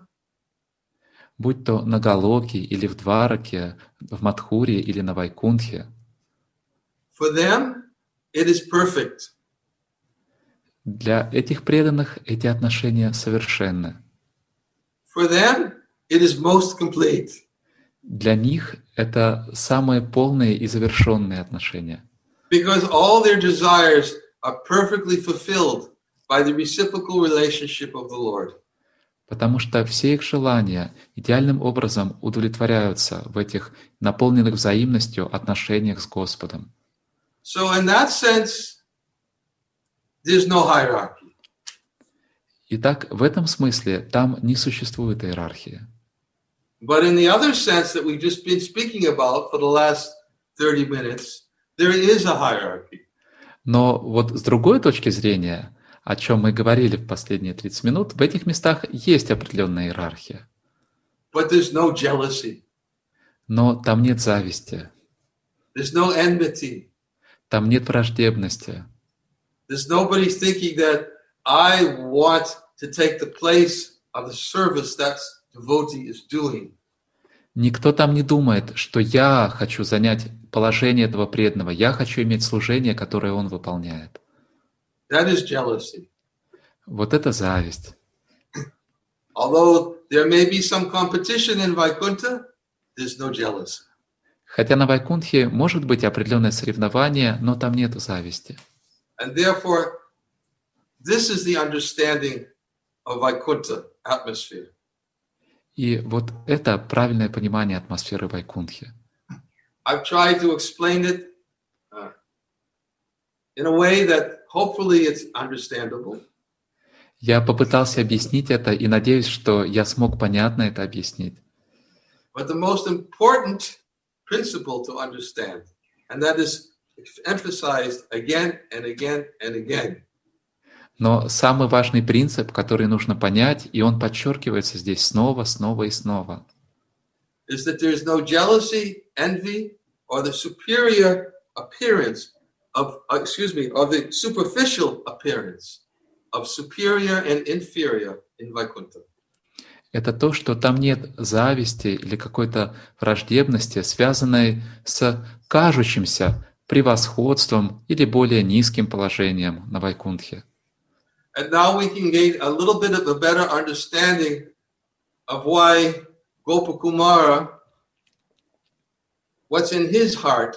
[SPEAKER 2] будь то на Галоке или в Двараке, в Мадхуре или на Вайкунтхе,
[SPEAKER 1] for them, it is perfect.
[SPEAKER 2] для этих преданных эти отношения совершенны.
[SPEAKER 1] For them, it is most complete.
[SPEAKER 2] Для них это самые полные и завершенные отношения.
[SPEAKER 1] Because all their desires are perfectly fulfilled by the reciprocal relationship of the Lord.
[SPEAKER 2] Потому что все их желания идеальным образом удовлетворяются в этих наполненных взаимностью отношениях с Господом.
[SPEAKER 1] So in that sense, there's no hierarchy.
[SPEAKER 2] Итак, в этом смысле там не существует иерархии.
[SPEAKER 1] But in the other sense that we've just been speaking about for the last 30 minutes, there is a hierarchy.
[SPEAKER 2] Но вот с другой точки зрения, о чем мы говорили в последние 30 минут, в этих местах есть определенная иерархия.
[SPEAKER 1] But there's no jealousy.
[SPEAKER 2] Но там нет зависти,
[SPEAKER 1] There's no enmity.
[SPEAKER 2] там нет враждебности.
[SPEAKER 1] There's nobody thinking that I want to take the place of the service that devotee is doing.
[SPEAKER 2] Никто там не думает, что я хочу занять положение этого преданного, я хочу иметь служение, которое он выполняет.
[SPEAKER 1] That is jealousy.
[SPEAKER 2] Вот это зависть.
[SPEAKER 1] Although there may be some competition in Vaikuntha, there's no jealousy.
[SPEAKER 2] Хотя на Вайкунтхе может быть определенное соревнование, но там нету зависти.
[SPEAKER 1] And therefore, this is the understanding of Vaikuntha atmosphere.
[SPEAKER 2] И вот это правильное понимание атмосферы Вайкунтхи.
[SPEAKER 1] I've tried to explain it in a way that hopefully it's understandable.
[SPEAKER 2] Я попытался объяснить это и надеюсь, что я смог понятно это объяснить.
[SPEAKER 1] But the most important principle to understand, and that is emphasized again and again and again.
[SPEAKER 2] Но самый важный принцип, который нужно понять, и он подчеркивается здесь снова, снова и снова,
[SPEAKER 1] is that there is no jealousy, envy, or the superior appearance of, or the superficial appearance of superior and inferior in Vaikuntha.
[SPEAKER 2] это то, что там нет зависти или какой-то враждебности, связанной с кажущимся превосходством или более низким положением на Вайкунтхе.
[SPEAKER 1] And now we can gain a little bit of a better understanding of why Gopakumara, what's in his heart,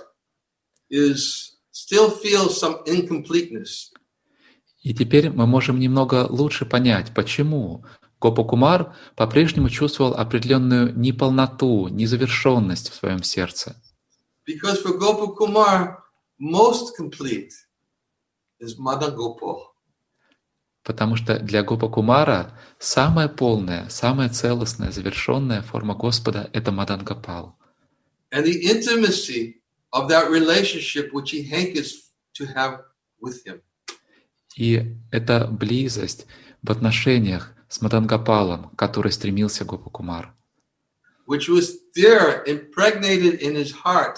[SPEAKER 1] is still feels some incompleteness.
[SPEAKER 2] И теперь мы можем немного лучше понять, почему Гопакумар по-прежнему чувствовал определенную неполноту, незавершенность в своем сердце.
[SPEAKER 1] Because for Gopakumar, most complete is Madan Gopal.
[SPEAKER 2] Потому что для Гопакумара самая полная, самая целостная, завершенная форма Господа — это Мадан Гопал.
[SPEAKER 1] And the intimacy of that relationship which he hankers to have with him.
[SPEAKER 2] И эта близость в отношениях с Мадан Гопалом, к которой стремился Гопакумар,
[SPEAKER 1] which was there impregnated in his heart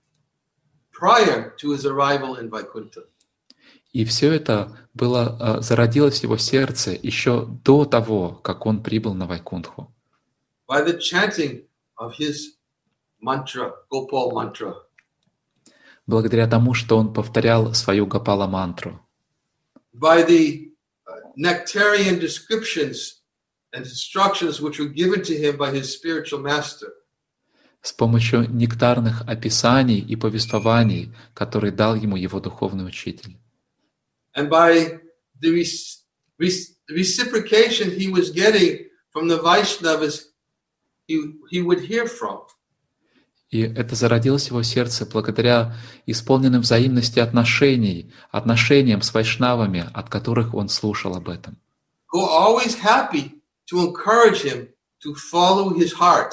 [SPEAKER 1] prior to his arrival in Vaikuntha.
[SPEAKER 2] и все это было, зародилось в его сердце еще до того, как он прибыл на Вайкунтху.
[SPEAKER 1] By the chanting of his mantra, Gopal mantra.
[SPEAKER 2] Благодаря тому, что он повторял свою Гопала-мантру.
[SPEAKER 1] By the nectarian descriptions and instructions which were given to him by his spiritual master.
[SPEAKER 2] С помощью нектарных описаний и повествований, которые дал ему его духовный учитель.
[SPEAKER 1] And by the reciprocation he was getting from the Vaishnavas he would hear from.
[SPEAKER 2] И это зародилось в его сердце благодаря исполненным взаимности отношениям с вайшнавами, от которых он слушал об этом.
[SPEAKER 1] Who are always happy to encourage him to follow his heart.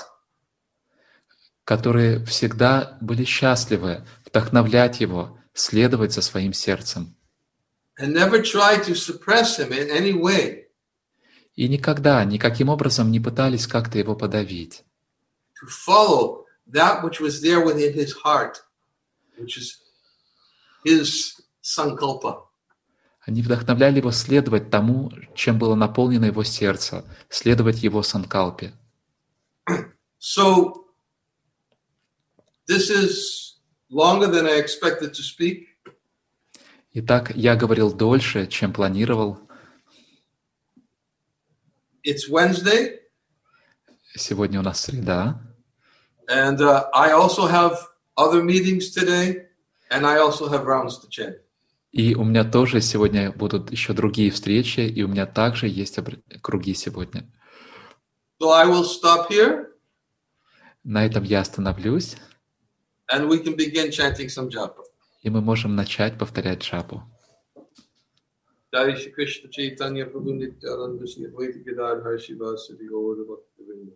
[SPEAKER 2] Которые всегда были счастливы вдохновлять его следовать за своим сердцем.
[SPEAKER 1] And never try to suppress him in any way.
[SPEAKER 2] И никогда, никаким образом не пытались как-то его подавить.
[SPEAKER 1] To follow that which was there within his heart, which is his sankalpa.
[SPEAKER 2] Они вдохновляли его следовать тому, чем было наполнено его сердце, следовать его санкалпе.
[SPEAKER 1] So, this is longer than I expected to speak.
[SPEAKER 2] Итак, я говорил дольше, чем планировал.
[SPEAKER 1] It's Wednesday.
[SPEAKER 2] Сегодня у нас среда.
[SPEAKER 1] And I also have other meetings today, and I also have rounds to chant.
[SPEAKER 2] И у меня тоже сегодня будут еще другие встречи, и у меня также есть круги сегодня.
[SPEAKER 1] So I will stop here.
[SPEAKER 2] На этом я остановлюсь.
[SPEAKER 1] And we can begin chanting some japa.
[SPEAKER 2] И мы можем начать повторять джапу.
[SPEAKER 1] Jai Shri Krishna Chaitanya Prabhu Nityananda Shri Advaita Gadadhar Shivasati Gaura Bhaktivinda.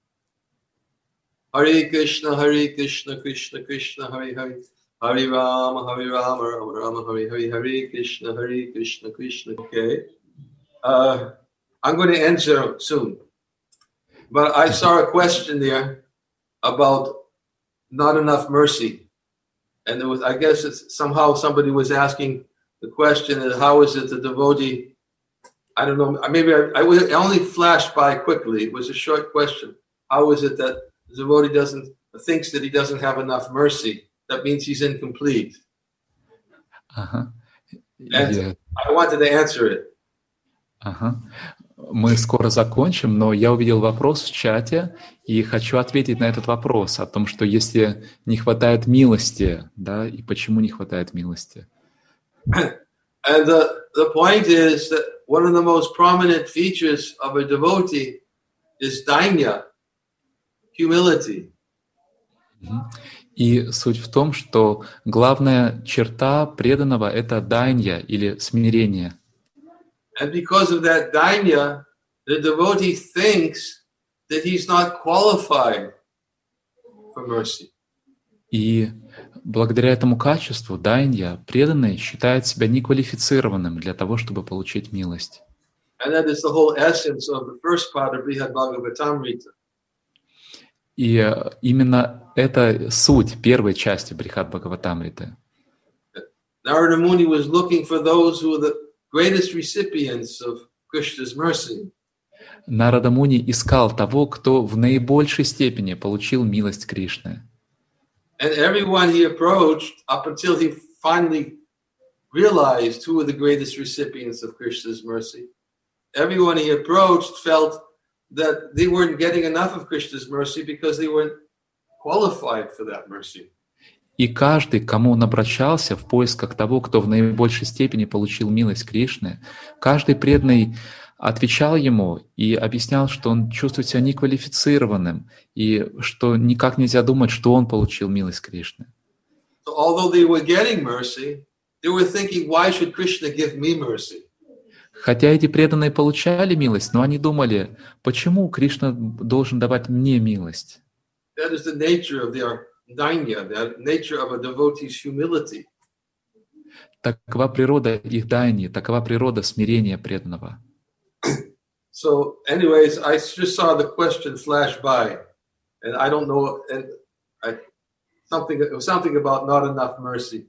[SPEAKER 1] Hare Krishna Krishna Krishna Hare Hare. Hare Rama Rama Rama Hare Hare. Hare Krishna Krishna. Okay. I'm going to end soon. But I saw a question there about not enough mercy. And there was, I guess it's somehow somebody was asking the question is how is it the devotee, I don't know, maybe I only flashed by quickly. It was a short question. How is it that the devotee thinks that he doesn't have enough mercy, that means he's incomplete.
[SPEAKER 2] Ага.
[SPEAKER 1] And I wanted to answer it.
[SPEAKER 2] Ага. Мы скоро закончим, но я увидел вопрос в чате и хочу ответить на этот вопрос о том, что если не хватает милости, да, и почему не хватает милости.
[SPEAKER 1] And the point is that one of the most prominent features of a devotee is dainya, humility.
[SPEAKER 2] И суть в том, что главная черта преданного — это дайнья или смирение.
[SPEAKER 1] And because of that dainya, the devotee thinks that he's not qualified for mercy.
[SPEAKER 2] И благодаря этому качеству дайнья преданный считает себя неквалифицированным для того, чтобы получить милость.
[SPEAKER 1] And that is the whole essence of the first part of Brihad Bhagavatamrita.
[SPEAKER 2] И именно это суть первой части Брихад Бхагаватамриты.
[SPEAKER 1] Narada Muni was looking for those who were the greatest recipients of Krishna's mercy.
[SPEAKER 2] Нарада Муни искал того, кто в наибольшей степени получил милость Кришны.
[SPEAKER 1] And everyone he approached, up until he finally realized who were the greatest recipients of Krishna's mercy, everyone he approached felt that they weren't getting enough of Krishna's mercy because they weren't qualified for that mercy.
[SPEAKER 2] И каждый, к кому он обращался в поисках того, кто в наибольшей степени получил милость Кришны, каждый преданный отвечал ему и объяснял, что он чувствует себя неквалифицированным и что никак нельзя думать, что он получил милость Кришны.
[SPEAKER 1] So although they were getting mercy, they were thinking, why should Krishna give me mercy?
[SPEAKER 2] Хотя эти преданные получали милость, но они думали, почему Кришна должен давать мне милость?
[SPEAKER 1] That is the nature of their dainya, the nature of a devotee's humility.
[SPEAKER 2] Такова природа их дайни, такова природа смирения преданного.
[SPEAKER 1] So, anyways, I just saw the question flash by, and I don't know, and it was something about not enough mercy.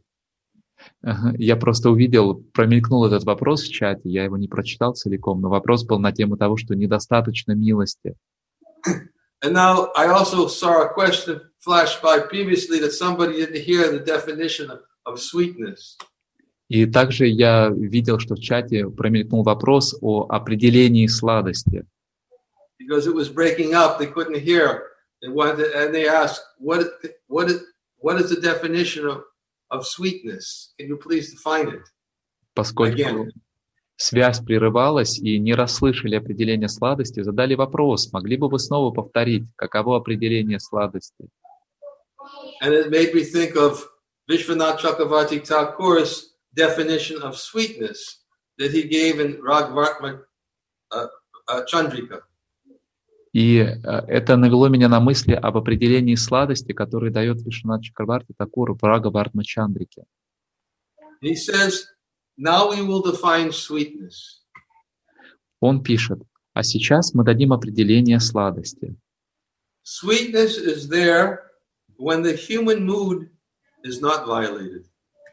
[SPEAKER 2] Я просто увидел, промелькнул этот вопрос в чате, я его не прочитал целиком, но вопрос был на тему того, что недостаточно милости.
[SPEAKER 1] And now I also saw a question flash by previously that somebody didn't hear the definition of sweetness.
[SPEAKER 2] И также я видел, что в чате промелькнул вопрос о определении сладости.
[SPEAKER 1] Because it was breaking up, they couldn't hear. And they asked, what is the definition of sweetness? Can you please define it?
[SPEAKER 2] Поскольку связь прерывалась и не расслышали определение сладости, задали вопрос, могли бы вы снова повторить, каково определение сладости?
[SPEAKER 1] And it made me think of Vishwanath Chakravarti Thakur's definition of sweetness that he gave in Ragvartma Chandrika.
[SPEAKER 2] И это навело меня на мысли об определении сладости, которое дает Вишванат Чакраварти Такур в Рагавартма Чандрике.
[SPEAKER 1] He says, now we will define sweetness.
[SPEAKER 2] Он пишет, а сейчас мы дадим определение сладости.
[SPEAKER 1] Sweetness is there when the human mood is not violated.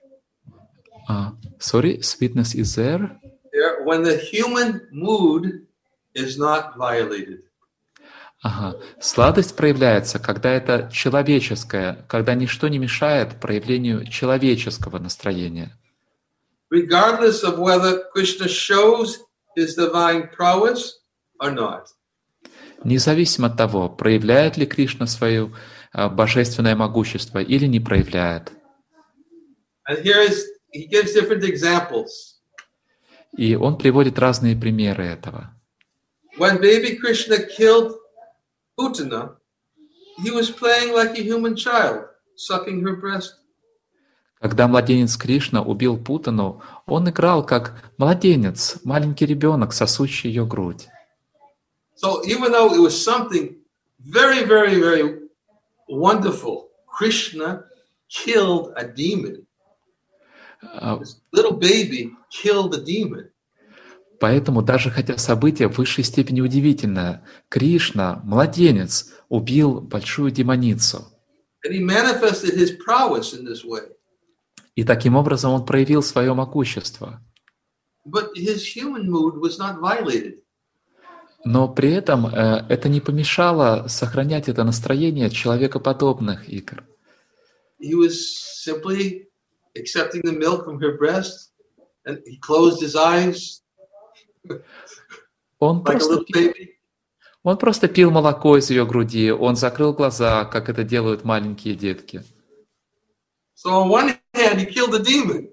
[SPEAKER 2] Sweetness is there?
[SPEAKER 1] When the human mood is not violated.
[SPEAKER 2] Сладость проявляется, когда это человеческое, когда ничто не мешает проявлению человеческого настроения.
[SPEAKER 1] Regardless of whether Krishna shows his divine prowess or not.
[SPEAKER 2] Независимо от того, проявляет ли Кришна свое божественное могущество или не проявляет.
[SPEAKER 1] And he gives different examples.
[SPEAKER 2] И он приводит разные примеры этого.
[SPEAKER 1] When baby Krishna killed Putana, he was playing like a human child, sucking her breast.
[SPEAKER 2] Когда младенец Кришна убил Путану, он играл как младенец, маленький ребенок, сосущий ее грудь.
[SPEAKER 1] So even though it was something very, very, very wonderful, Krishna killed a demon. This little baby killed a demon.
[SPEAKER 2] Поэтому даже хотя событие в высшей степени удивительное, Кришна, младенец, убил большую демоницу.
[SPEAKER 1] And he manifested his prowess in this way.
[SPEAKER 2] И таким образом он проявил свое могущество.
[SPEAKER 1] But his human mood was not violated.
[SPEAKER 2] Но при этом это не помешало сохранять это настроение человекоподобных игр.
[SPEAKER 1] He was simply accepting the milk from her breast, and he closed his eyes
[SPEAKER 2] Он
[SPEAKER 1] like a
[SPEAKER 2] просто,
[SPEAKER 1] little baby.
[SPEAKER 2] он просто пил молоко из ее груди, он закрыл глаза, как это делают маленькие детки.
[SPEAKER 1] So on one hand, he killed the demon.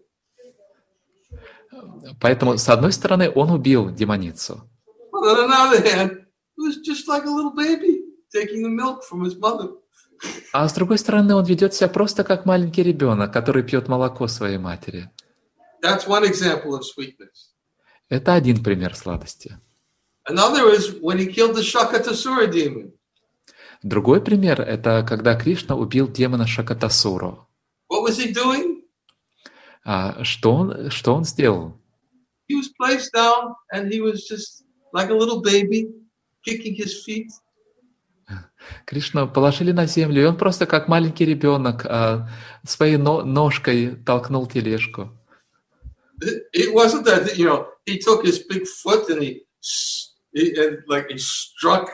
[SPEAKER 2] Поэтому, с одной стороны, он убил демоницу.
[SPEAKER 1] But on another hand, he was just like a little baby taking the milk from his mother.
[SPEAKER 2] А с другой стороны, он ведет себя просто как маленький ребенок, который пьет молоко своей матери.
[SPEAKER 1] That's one example of sweetness.
[SPEAKER 2] Это один пример сладости.
[SPEAKER 1] Another is when he killed the Shakatasura demon.
[SPEAKER 2] Другой пример – это когда Кришна убил демона Шакатасуру.
[SPEAKER 1] What was he doing?
[SPEAKER 2] Что он сделал?
[SPEAKER 1] He was placed down and he was just like a little baby, kicking his feet.
[SPEAKER 2] Кришну положили на землю, и он просто как маленький ребенок своей ножкой толкнул тележку.
[SPEAKER 1] It wasn't that, he took his big foot and he struck,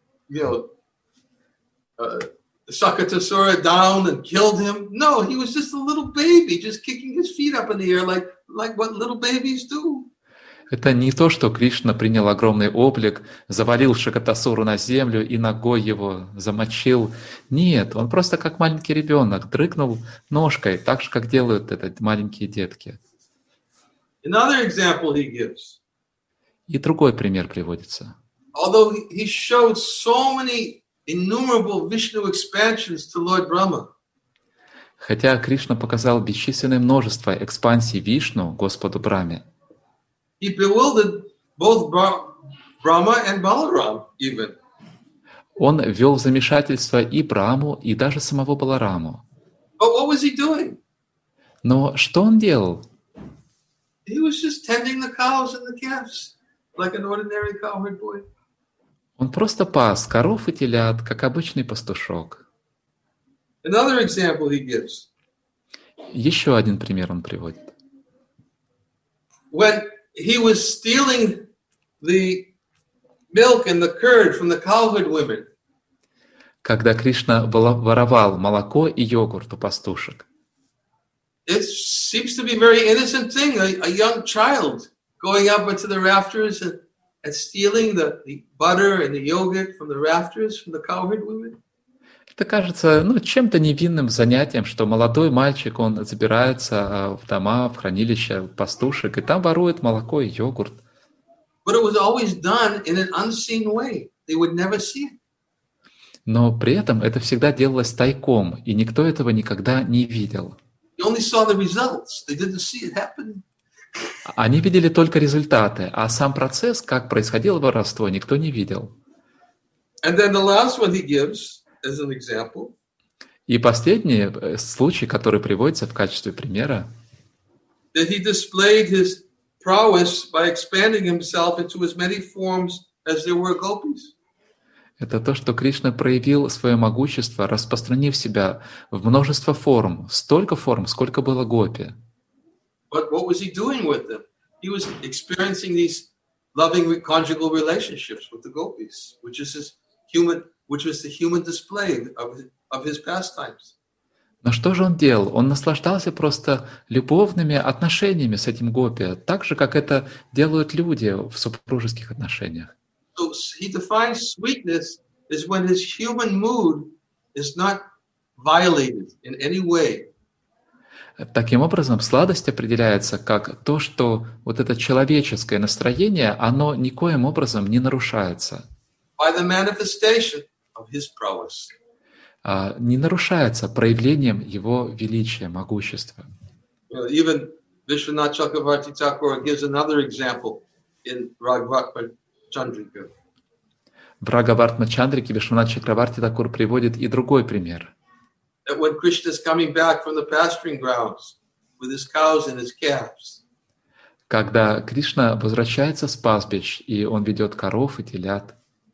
[SPEAKER 1] Shakatasura down and killed him. No, he was just a little baby, just kicking his feet up in the air like what little babies do.
[SPEAKER 2] Это не то, что Кришна принял огромный облик, завалил Шакатасуру на землю и ногой его замочил. Нет, он просто как маленький ребенок дрыгнул ножкой, так же, как делают это маленькие детки.
[SPEAKER 1] Another example he gives.
[SPEAKER 2] И другой пример приводится.
[SPEAKER 1] Although he showed so many innumerable Vishnu expansions to Lord Brahma.
[SPEAKER 2] Хотя Кришна показал бесчисленное множество экспансий Вишну Господу Брахме,
[SPEAKER 1] He bewildered both Brahma and Balaram even.
[SPEAKER 2] он ввел в замешательство и Браму, и даже самого Балараму.
[SPEAKER 1] But what was he doing?
[SPEAKER 2] Но что он делал?
[SPEAKER 1] He was just tending the cows and the calves like an ordinary cowherd boy.
[SPEAKER 2] Он просто пас коров и телят, как обычный пастушок.
[SPEAKER 1] Another example he gives.
[SPEAKER 2] Еще один пример он приводит.
[SPEAKER 1] When he was stealing the milk and the curd from the cowherd women.
[SPEAKER 2] Когда Кришна воровал молоко и йогурт у пастушек.
[SPEAKER 1] It seems to be a very innocent thing, a young child going up into the rafters and stealing the butter and the yogurt from the rafters from the cowherd women.
[SPEAKER 2] Это кажется чем-то невинным занятием, что молодой мальчик, он забирается в дома, в хранилище пастушек, и там ворует молоко и йогурт.
[SPEAKER 1] But it was always done in an unseen way. They would never see it.
[SPEAKER 2] Но при этом это всегда делалось тайком, и никто этого никогда не видел.
[SPEAKER 1] You only saw the results. They didn't see it happening.
[SPEAKER 2] Они видели только результаты, а сам процесс, как происходило воровство, никто не видел.
[SPEAKER 1] And then the last one he gives as an example.
[SPEAKER 2] И последний случай, который приводится в качестве примера,
[SPEAKER 1] That he displayed his prowess by expanding himself into as many forms as there were gopis.
[SPEAKER 2] это то, что Кришна проявил свое могущество, распространив себя в множество форм, столько форм, сколько было гопи.
[SPEAKER 1] But what was he doing with them? He was experiencing these loving conjugal relationships with the gopis, which was the human display of his pastimes.
[SPEAKER 2] Но что же он делал? Он наслаждался просто любовными отношениями с этим гопи, так же, как это делают люди в супружеских отношениях.
[SPEAKER 1] So he defines sweetness as when his human mood is not violated in any way.
[SPEAKER 2] Таким образом, сладость определяется как то, что вот это человеческое настроение, оно никоим образом не нарушается.
[SPEAKER 1] By the manifestation of his prowess.
[SPEAKER 2] Не нарушается проявлением его величия, могущества.
[SPEAKER 1] Even Vishwanath Chakravarti Thakur gives another example in Raghavatma Chandrika.
[SPEAKER 2] В Рагавартма Чандрике Вишванат Чакраварти Такур приводит и другой пример.
[SPEAKER 1] That when Krishna is coming back from the pasturing grounds with his cows and his calves,
[SPEAKER 2] Когда Кришна возвращается с пастбищ, и он ведет коров и телят,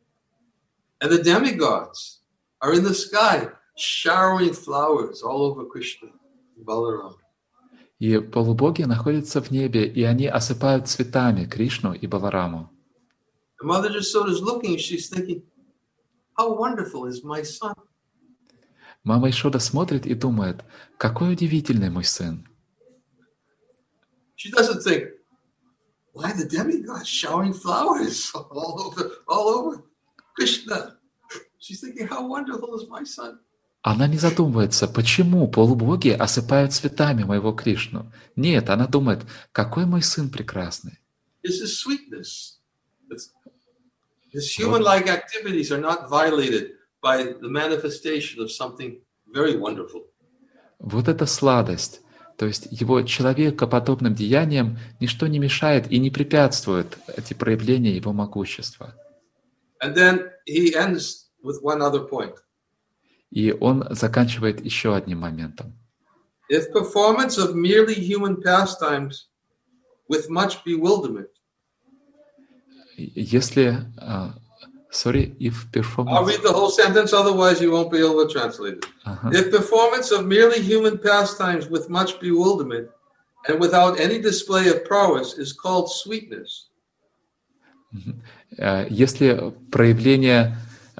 [SPEAKER 1] and the demigods are in the sky showering flowers all over Krishna and Balaram.
[SPEAKER 2] и полубоги находятся в небе, и они осыпают цветами Кришну и Балараму.
[SPEAKER 1] And Mother Yasoda is looking, she's thinking, how wonderful is my son.
[SPEAKER 2] Мама Ишода смотрит и думает, какой удивительный мой сын.
[SPEAKER 1] She doesn't think, why the demigod showering flowers all over Krishna. She's thinking, how wonderful is my son.
[SPEAKER 2] Она не задумывается, почему полубоги осыпают цветами моего Кришну. Нет, она думает, какой мой сын прекрасный.
[SPEAKER 1] This is sweetness. His human-like activities are not violated by the manifestation of something very wonderful.
[SPEAKER 2] Вот это сладость. То есть его человекоподобным деяниям ничто не мешает и не препятствует эти проявления его могущества.
[SPEAKER 1] And then he ends with one other point.
[SPEAKER 2] И он заканчивает еще одним моментом.
[SPEAKER 1] If performance of merely human pastimes with much bewilderment.
[SPEAKER 2] Если, if performance...
[SPEAKER 1] I'll read the whole sentence, otherwise you won't be able to translate it. If performance of merely human pastimes with much bewilderment and without any display of prowess is called sweetness.
[SPEAKER 2] Если проявление...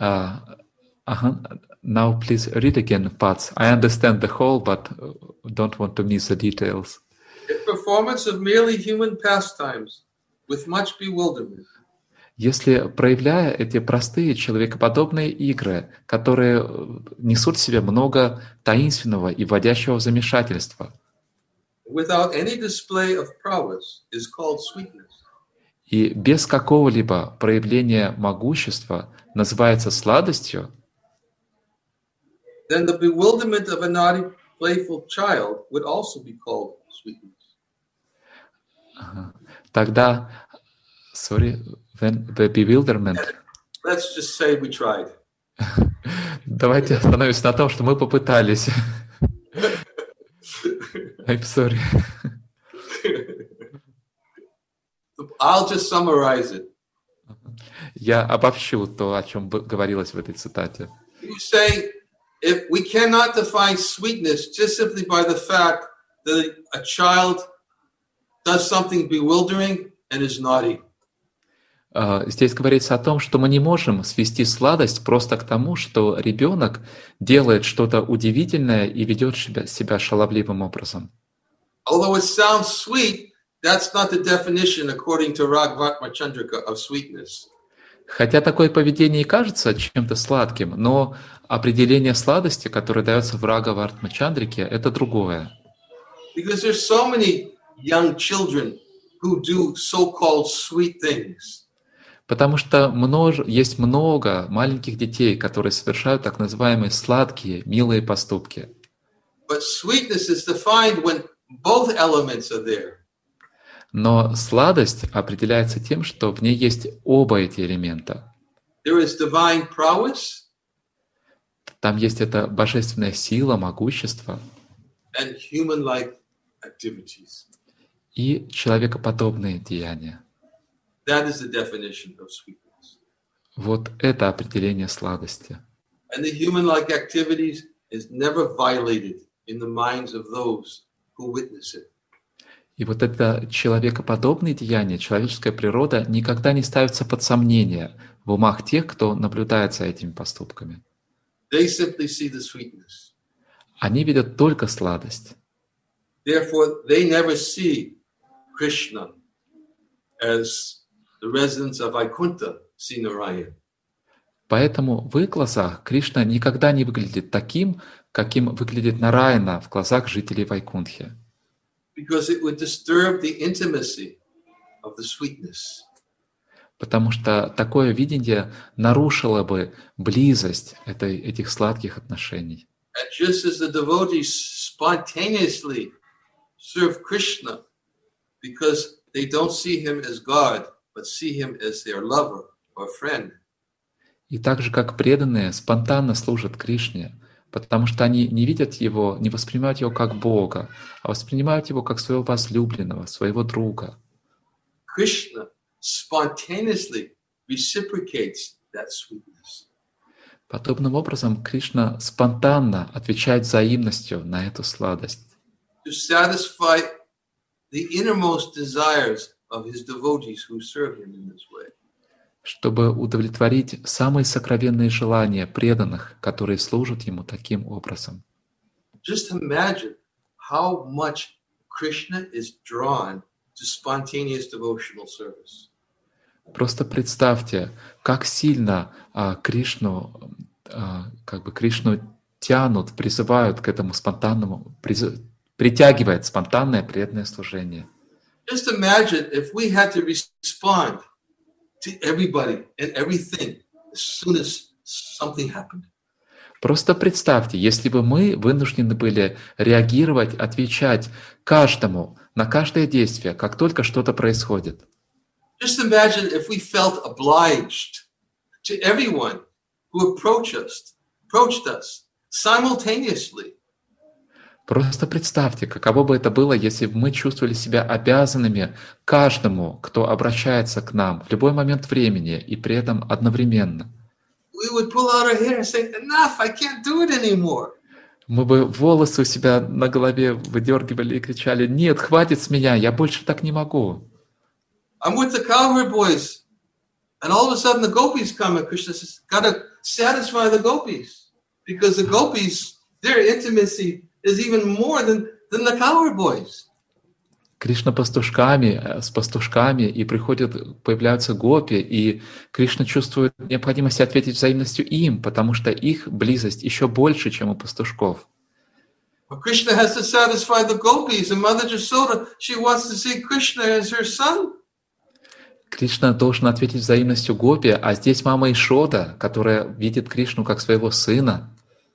[SPEAKER 2] Now please read again parts. I understand the whole, but don't want to miss the details.
[SPEAKER 1] If performance of merely human pastimes with much bewilderment.
[SPEAKER 2] Если, проявляя эти простые человекоподобные игры, которые несут в себе много таинственного и вводящего в замешательство,
[SPEAKER 1] without any display of prowess is called sweetness.
[SPEAKER 2] И без какого-либо проявления могущества называется сладостью,
[SPEAKER 1] then the bewilderment of a naughty, playful child would also be called sweetness.
[SPEAKER 2] Тогда, then the bewilderment...
[SPEAKER 1] Let's just say we tried.
[SPEAKER 2] Давайте остановимся на том, что мы попытались. I'm sorry.
[SPEAKER 1] I'll just summarize it.
[SPEAKER 2] Я обобщу то, о чем говорилось в этой цитате.
[SPEAKER 1] You say, if we cannot define sweetness just simply by the fact that a child does something bewildering and is naughty.
[SPEAKER 2] Здесь говорится о том, что мы не можем свести сладость просто к тому, что ребенок делает что-то удивительное и ведет себя шаловливым образом.
[SPEAKER 1] Although it sounds sweet, that's not the definition, according to Raghavatma Chandrika, of sweetness.
[SPEAKER 2] Хотя такое поведение и кажется чем-то сладким, но определение сладости, которое дается в Рагаватма Чандрике, это другое.
[SPEAKER 1] Because there's so many young children who do so-called sweet things.
[SPEAKER 2] Потому что есть много маленьких детей, которые совершают так называемые сладкие, милые поступки.
[SPEAKER 1] But sweetness is defined when both elements are there.
[SPEAKER 2] Но сладость определяется тем, что в ней есть оба эти элемента.
[SPEAKER 1] There is divine prowess.
[SPEAKER 2] Там есть эта божественная сила, могущество.
[SPEAKER 1] And human-like activities.
[SPEAKER 2] И человекоподобные деяния.
[SPEAKER 1] That is the definition of sweetness.
[SPEAKER 2] Вот это определение сладости.
[SPEAKER 1] And the human-like activities is never violated in the minds of those who witness it.
[SPEAKER 2] И вот это человекоподобные деяния, человеческая природа никогда не ставится под сомнение в умах тех, кто наблюдает за этими поступками.
[SPEAKER 1] They simply see the sweetness.
[SPEAKER 2] Они видят только сладость.
[SPEAKER 1] Therefore, they never see Krishna as the residents of Vaikuntha see Narayan.
[SPEAKER 2] Поэтому в их глазах Кришна никогда не выглядит таким, каким выглядит Нараяна в глазах жителей Вайкунтхи.
[SPEAKER 1] Because it would disturb the intimacy of the sweetness.
[SPEAKER 2] Потому что такое видение нарушило бы близость этих сладких отношений.
[SPEAKER 1] And just as the devotees spontaneously serve Krishna because they don't see him as God, but see him as their lover or friend.
[SPEAKER 2] И так же, как преданные спонтанно служат Кришне, потому что они не видят его, не воспринимают его как Бога, а воспринимают его как своего возлюбленного, своего друга.
[SPEAKER 1] Krishna spontaneously reciprocates that sweetness.
[SPEAKER 2] Подобным образом Кришна спонтанно отвечает взаимностью на эту сладость.
[SPEAKER 1] To satisfy the innermost desires of his devotees who serve him in this way.
[SPEAKER 2] чтобы удовлетворить самые сокровенные желания преданных, которые служат Ему таким образом.
[SPEAKER 1] Just imagine how much Krishna is drawn to spontaneous devotional service.
[SPEAKER 2] Просто представьте, как сильно Кришну тянут, призывают к этому спонтанному, притягивает спонтанное преданное служение.
[SPEAKER 1] Just imagine if we had to respond to everybody and everything as soon as something happened.
[SPEAKER 2] Просто представьте, если бы мы вынуждены были реагировать, отвечать каждому на каждое действие, как только что-то происходит.
[SPEAKER 1] Just imagine if we felt obliged to everyone who approached us simultaneously.
[SPEAKER 2] Просто представьте, каково бы это было, если бы мы чувствовали себя обязанными каждому, кто обращается к нам в любой момент времени и при этом одновременно.
[SPEAKER 1] We would pull out our hair and say, "Enough! I can't do it anymore."
[SPEAKER 2] Мы бы волосы у себя на голове выдергивали и кричали: «Нет, хватит с меня, я больше так не могу».
[SPEAKER 1] I'm with the cowherd boys, and all of a sudden the gopis come, and Krishna says, "Gotta satisfy the gopis, because the gopis, their intimacy is even more than the cowherd boys."
[SPEAKER 2] Кришна с пастушками, и появляются гопи, и Кришна чувствует необходимость ответить взаимностью им, потому что их близость еще больше, чем у пастушков.
[SPEAKER 1] But Krishna has to satisfy the gopis, and Mother Jasoda, she wants to see Krishna as her son.
[SPEAKER 2] Кришна должен ответить взаимностью гопи, а здесь мама Ишода, которая видит Кришну как своего сына.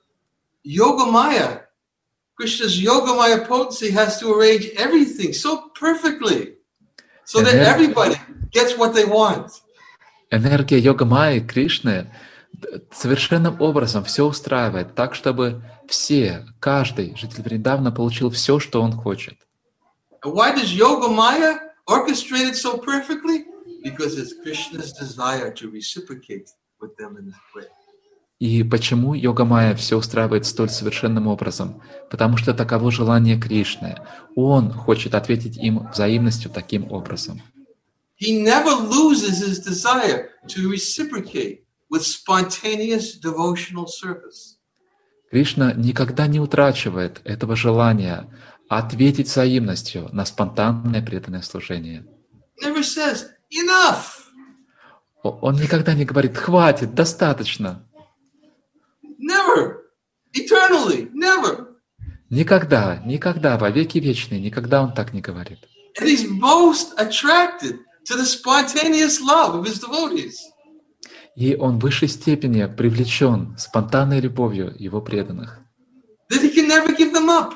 [SPEAKER 1] Yogamaya, Krishna's Yogamaya potency has to arrange everything so perfectly, so that everybody gets what they want.
[SPEAKER 2] Энергия Йога-майи Кришны совершенным образом все устраивает так, чтобы каждый житель Вриндавана получил все, что он хочет.
[SPEAKER 1] And why does Yogamaya orchestrate it so perfectly? Because it's Krishna's desire to reciprocate with them in that way.
[SPEAKER 2] И почему Йога-майя все устраивает столь совершенным образом? Потому что таково желание Кришны. Он хочет ответить им взаимностью таким образом.
[SPEAKER 1] He never loses his desire to reciprocate with spontaneous devotional service.
[SPEAKER 2] Кришна никогда не утрачивает этого желания ответить взаимностью на спонтанное преданное служение.
[SPEAKER 1] Never says, enough.
[SPEAKER 2] Он никогда не говорит: «Хватит, достаточно».
[SPEAKER 1] Never. Eternally. Never.
[SPEAKER 2] Никогда, во веки вечные, никогда он так не говорит.
[SPEAKER 1] And he's most attracted to the spontaneous love of his devotees.
[SPEAKER 2] И он в высшей степени привлечен спонтанной любовью его преданных.
[SPEAKER 1] That he can never give them up.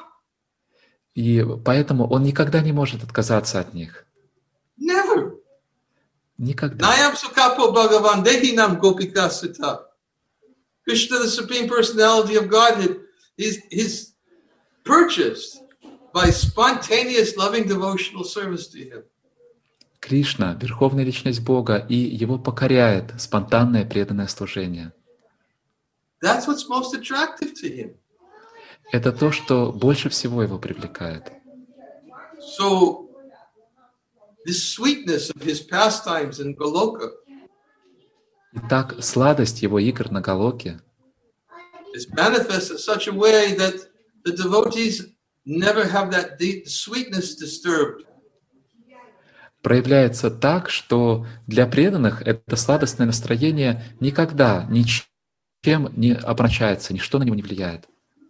[SPEAKER 2] И поэтому он никогда не может отказаться от них.
[SPEAKER 1] Never.
[SPEAKER 2] Никогда.
[SPEAKER 1] Nayam Sukapo Bhagavan Dehinam Gopika Sutta. Krishna, the Supreme Personality of Godhead, is purchased by spontaneous loving devotional service to him.
[SPEAKER 2] Кришна, Верховная Личность Бога, и его покоряет спонтанное преданное служение.
[SPEAKER 1] That's what's most attractive to him.
[SPEAKER 2] Это то, что больше всего его привлекает.
[SPEAKER 1] So, this sweetness of his pastimes in Goloka
[SPEAKER 2] Итак, сладость его игр на Галоке
[SPEAKER 1] is manifest in such a way that the devotees never have that deep sweetness disturbed.
[SPEAKER 2] проявляется так, что для преданных это сладостное настроение никогда ничем не обращается, ничто на него не влияет.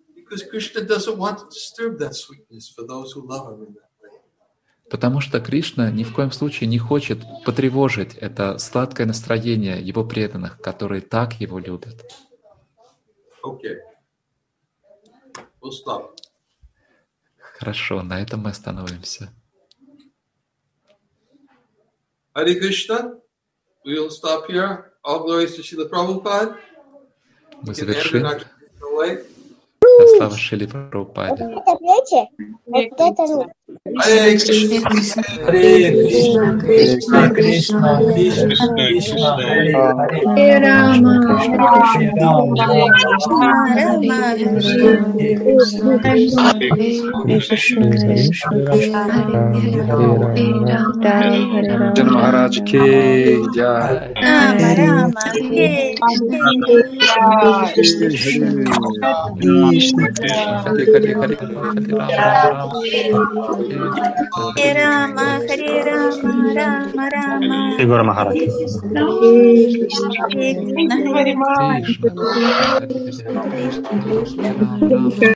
[SPEAKER 2] Потому что Кришна ни в коем случае не хочет потревожить это сладкое настроение его преданных, которые так его любят.
[SPEAKER 1] Okay. We'll stop.
[SPEAKER 2] Хорошо, на этом мы остановимся.
[SPEAKER 1] Hare Krishna. We will stop here. All glories to Srila Prabhupada.
[SPEAKER 2] Мы завершим. Да, слава Шриле Прабхупаде.
[SPEAKER 4] Вот это
[SPEAKER 1] Hare Krishna,
[SPEAKER 5] Hare Krishna, Krishna Krishna, Krishna Krishna, Hare Hare,
[SPEAKER 4] Hare Rama,
[SPEAKER 5] Hare Rama,
[SPEAKER 4] Hare Krishna, Rama Krishna,
[SPEAKER 5] Hare Krishna, Krishna Krishna, Hare Hare,
[SPEAKER 6] जन महाराज की जय
[SPEAKER 4] Rama Rama, Hare
[SPEAKER 5] Krishna
[SPEAKER 6] हरे
[SPEAKER 5] Krishna,
[SPEAKER 2] Hare Hare Hare Hare Ram Ram Ram.
[SPEAKER 4] Hare Rama, Hare Rama, Rama Rama,
[SPEAKER 5] Igor Maharaj.
[SPEAKER 4] Hare Krishna, Hare
[SPEAKER 2] Krishna Krishna Hare Hare Hare Krishna Hare Ram Ram.